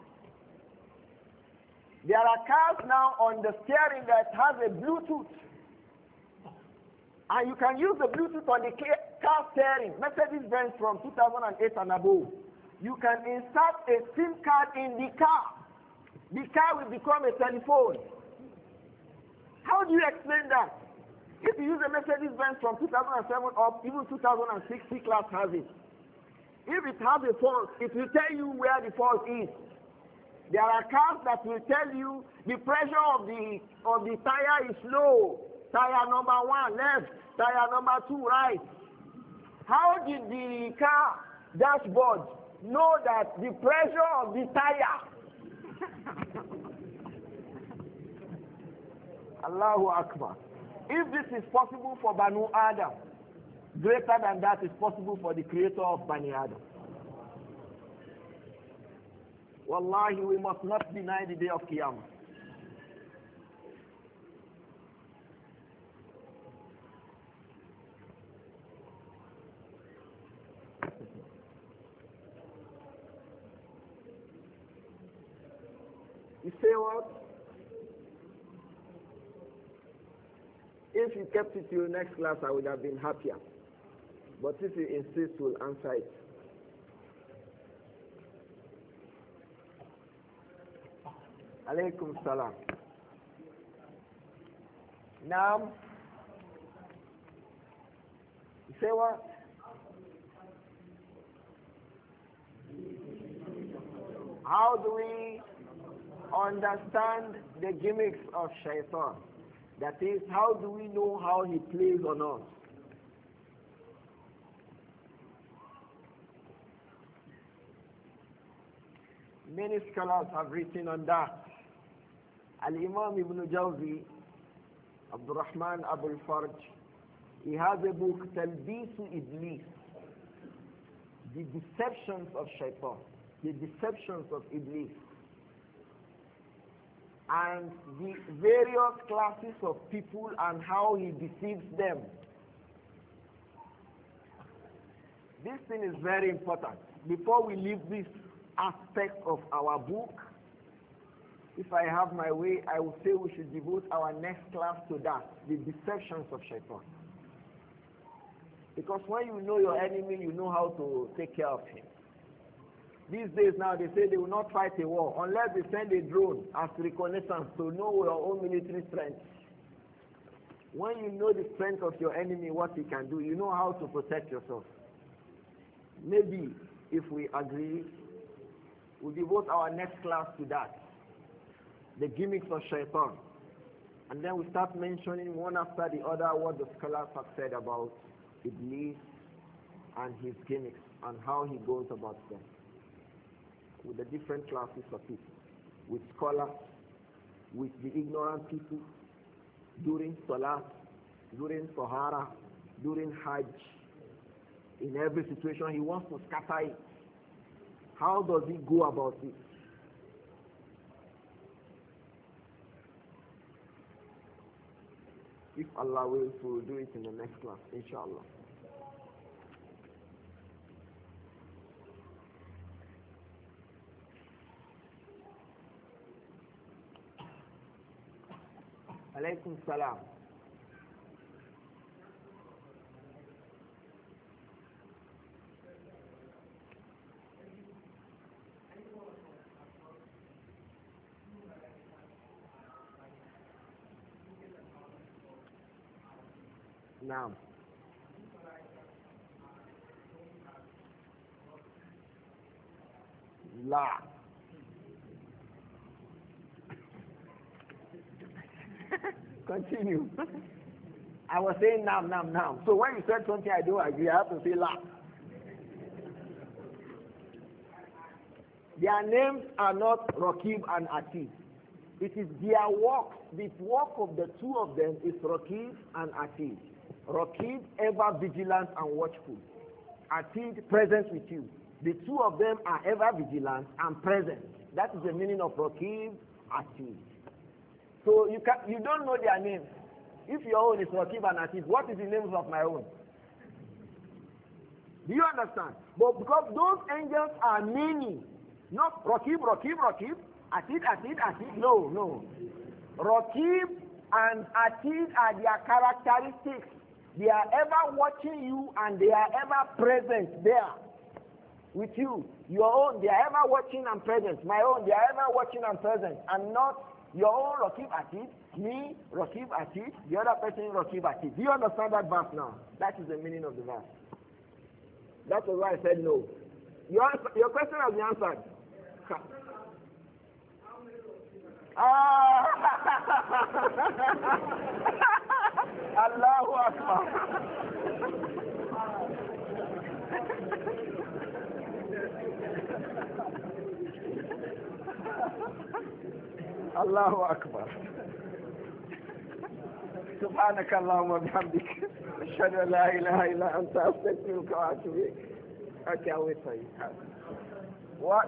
There are cars now on the steering that has a Bluetooth. And you can use the Bluetooth on the car steering. Mercedes-Benz from 2008 and above. You can insert a SIM card in the car. The car will become a telephone. How do you explain that? If you use a Mercedes-Benz from 2007 up, even 2006, C-Class has it. If it has a fault, it will tell you where the fault is. There are cars that will tell you the pressure of the tire is low. Tire number 1 left, tire number 2 right. How did the car dashboard know that the pressure of the tire? Allahu Akbar. If this is possible for Banu Adam, greater than that is possible for the creator of Bani Adam. Wallahi, we must not deny the day of Qiyamah. You say what? If you kept it to your next class, I would have been happier. But if you insist, we'll answer it. Alaykum salam. Now, you say what? How do we understand the gimmicks of shaitan? That is, how do we know how he plays on us? Many scholars have written on that. Al-Imam Ibn Jawzi, Abdurrahman Abul Farj, he has a book, Talbisu Iblis, the deceptions of shaitan, the deceptions of Iblis, and the various classes of people and how he deceives them. This thing is very important. Before we leave this aspect of our book, if I have my way, I would say we should devote our next class to that, the deceptions of shaitan. Because when you know your enemy, you know how to take care of him. These days now, they say they will not fight a war unless they send a drone as reconnaissance to know your own military strength. When you know the strength of your enemy, what he can do, you know how to protect yourself. Maybe if we agree, we'll devote our next class to that, the gimmicks of shaitan. And then we start mentioning one after the other what the scholars have said about Iblis and his gimmicks and how he goes about them, with the different classes of people, with scholars, with the ignorant people, during Salah, during Tahara, during Hajj. In every situation, he wants to scatter it. How does he go about it? If Allah wills, we will do it in the next class, inshallah. Alaykum salam. Naam. La. Continue. I was saying now. So when you said something I don't agree, I have to say la. Their names are not Rakib and Atid. It is their work. The work of the two of them is Rakib and Atid. Rakib, ever vigilant and watchful. Atid, present with you. The two of them are ever vigilant and present. That is the meaning of Rakib, Atid. So you don't know their names. If your own is Rakib and Atid, what is the names of my own? Do you understand? But because those angels are many, not Rakib, Atid. No. Rakib and Atid are their characteristics. They are ever watching you and they are ever present there with you. Your own, they are ever watching and present. My own, they are ever watching and present. And not your own Rakib Atid, me, Rakib Atid, the other person Rakib Atid. Do you understand that verse now? That is the meaning of the verse. That was why I said no. Your question has been answered. Allahu Akbar. Allahu Akbar. سبحانك اللهم وبحمدك أشهد أن لا إله إلا أنت أستغفرك وأتوب إليك. Okay, I'll wait for you. What?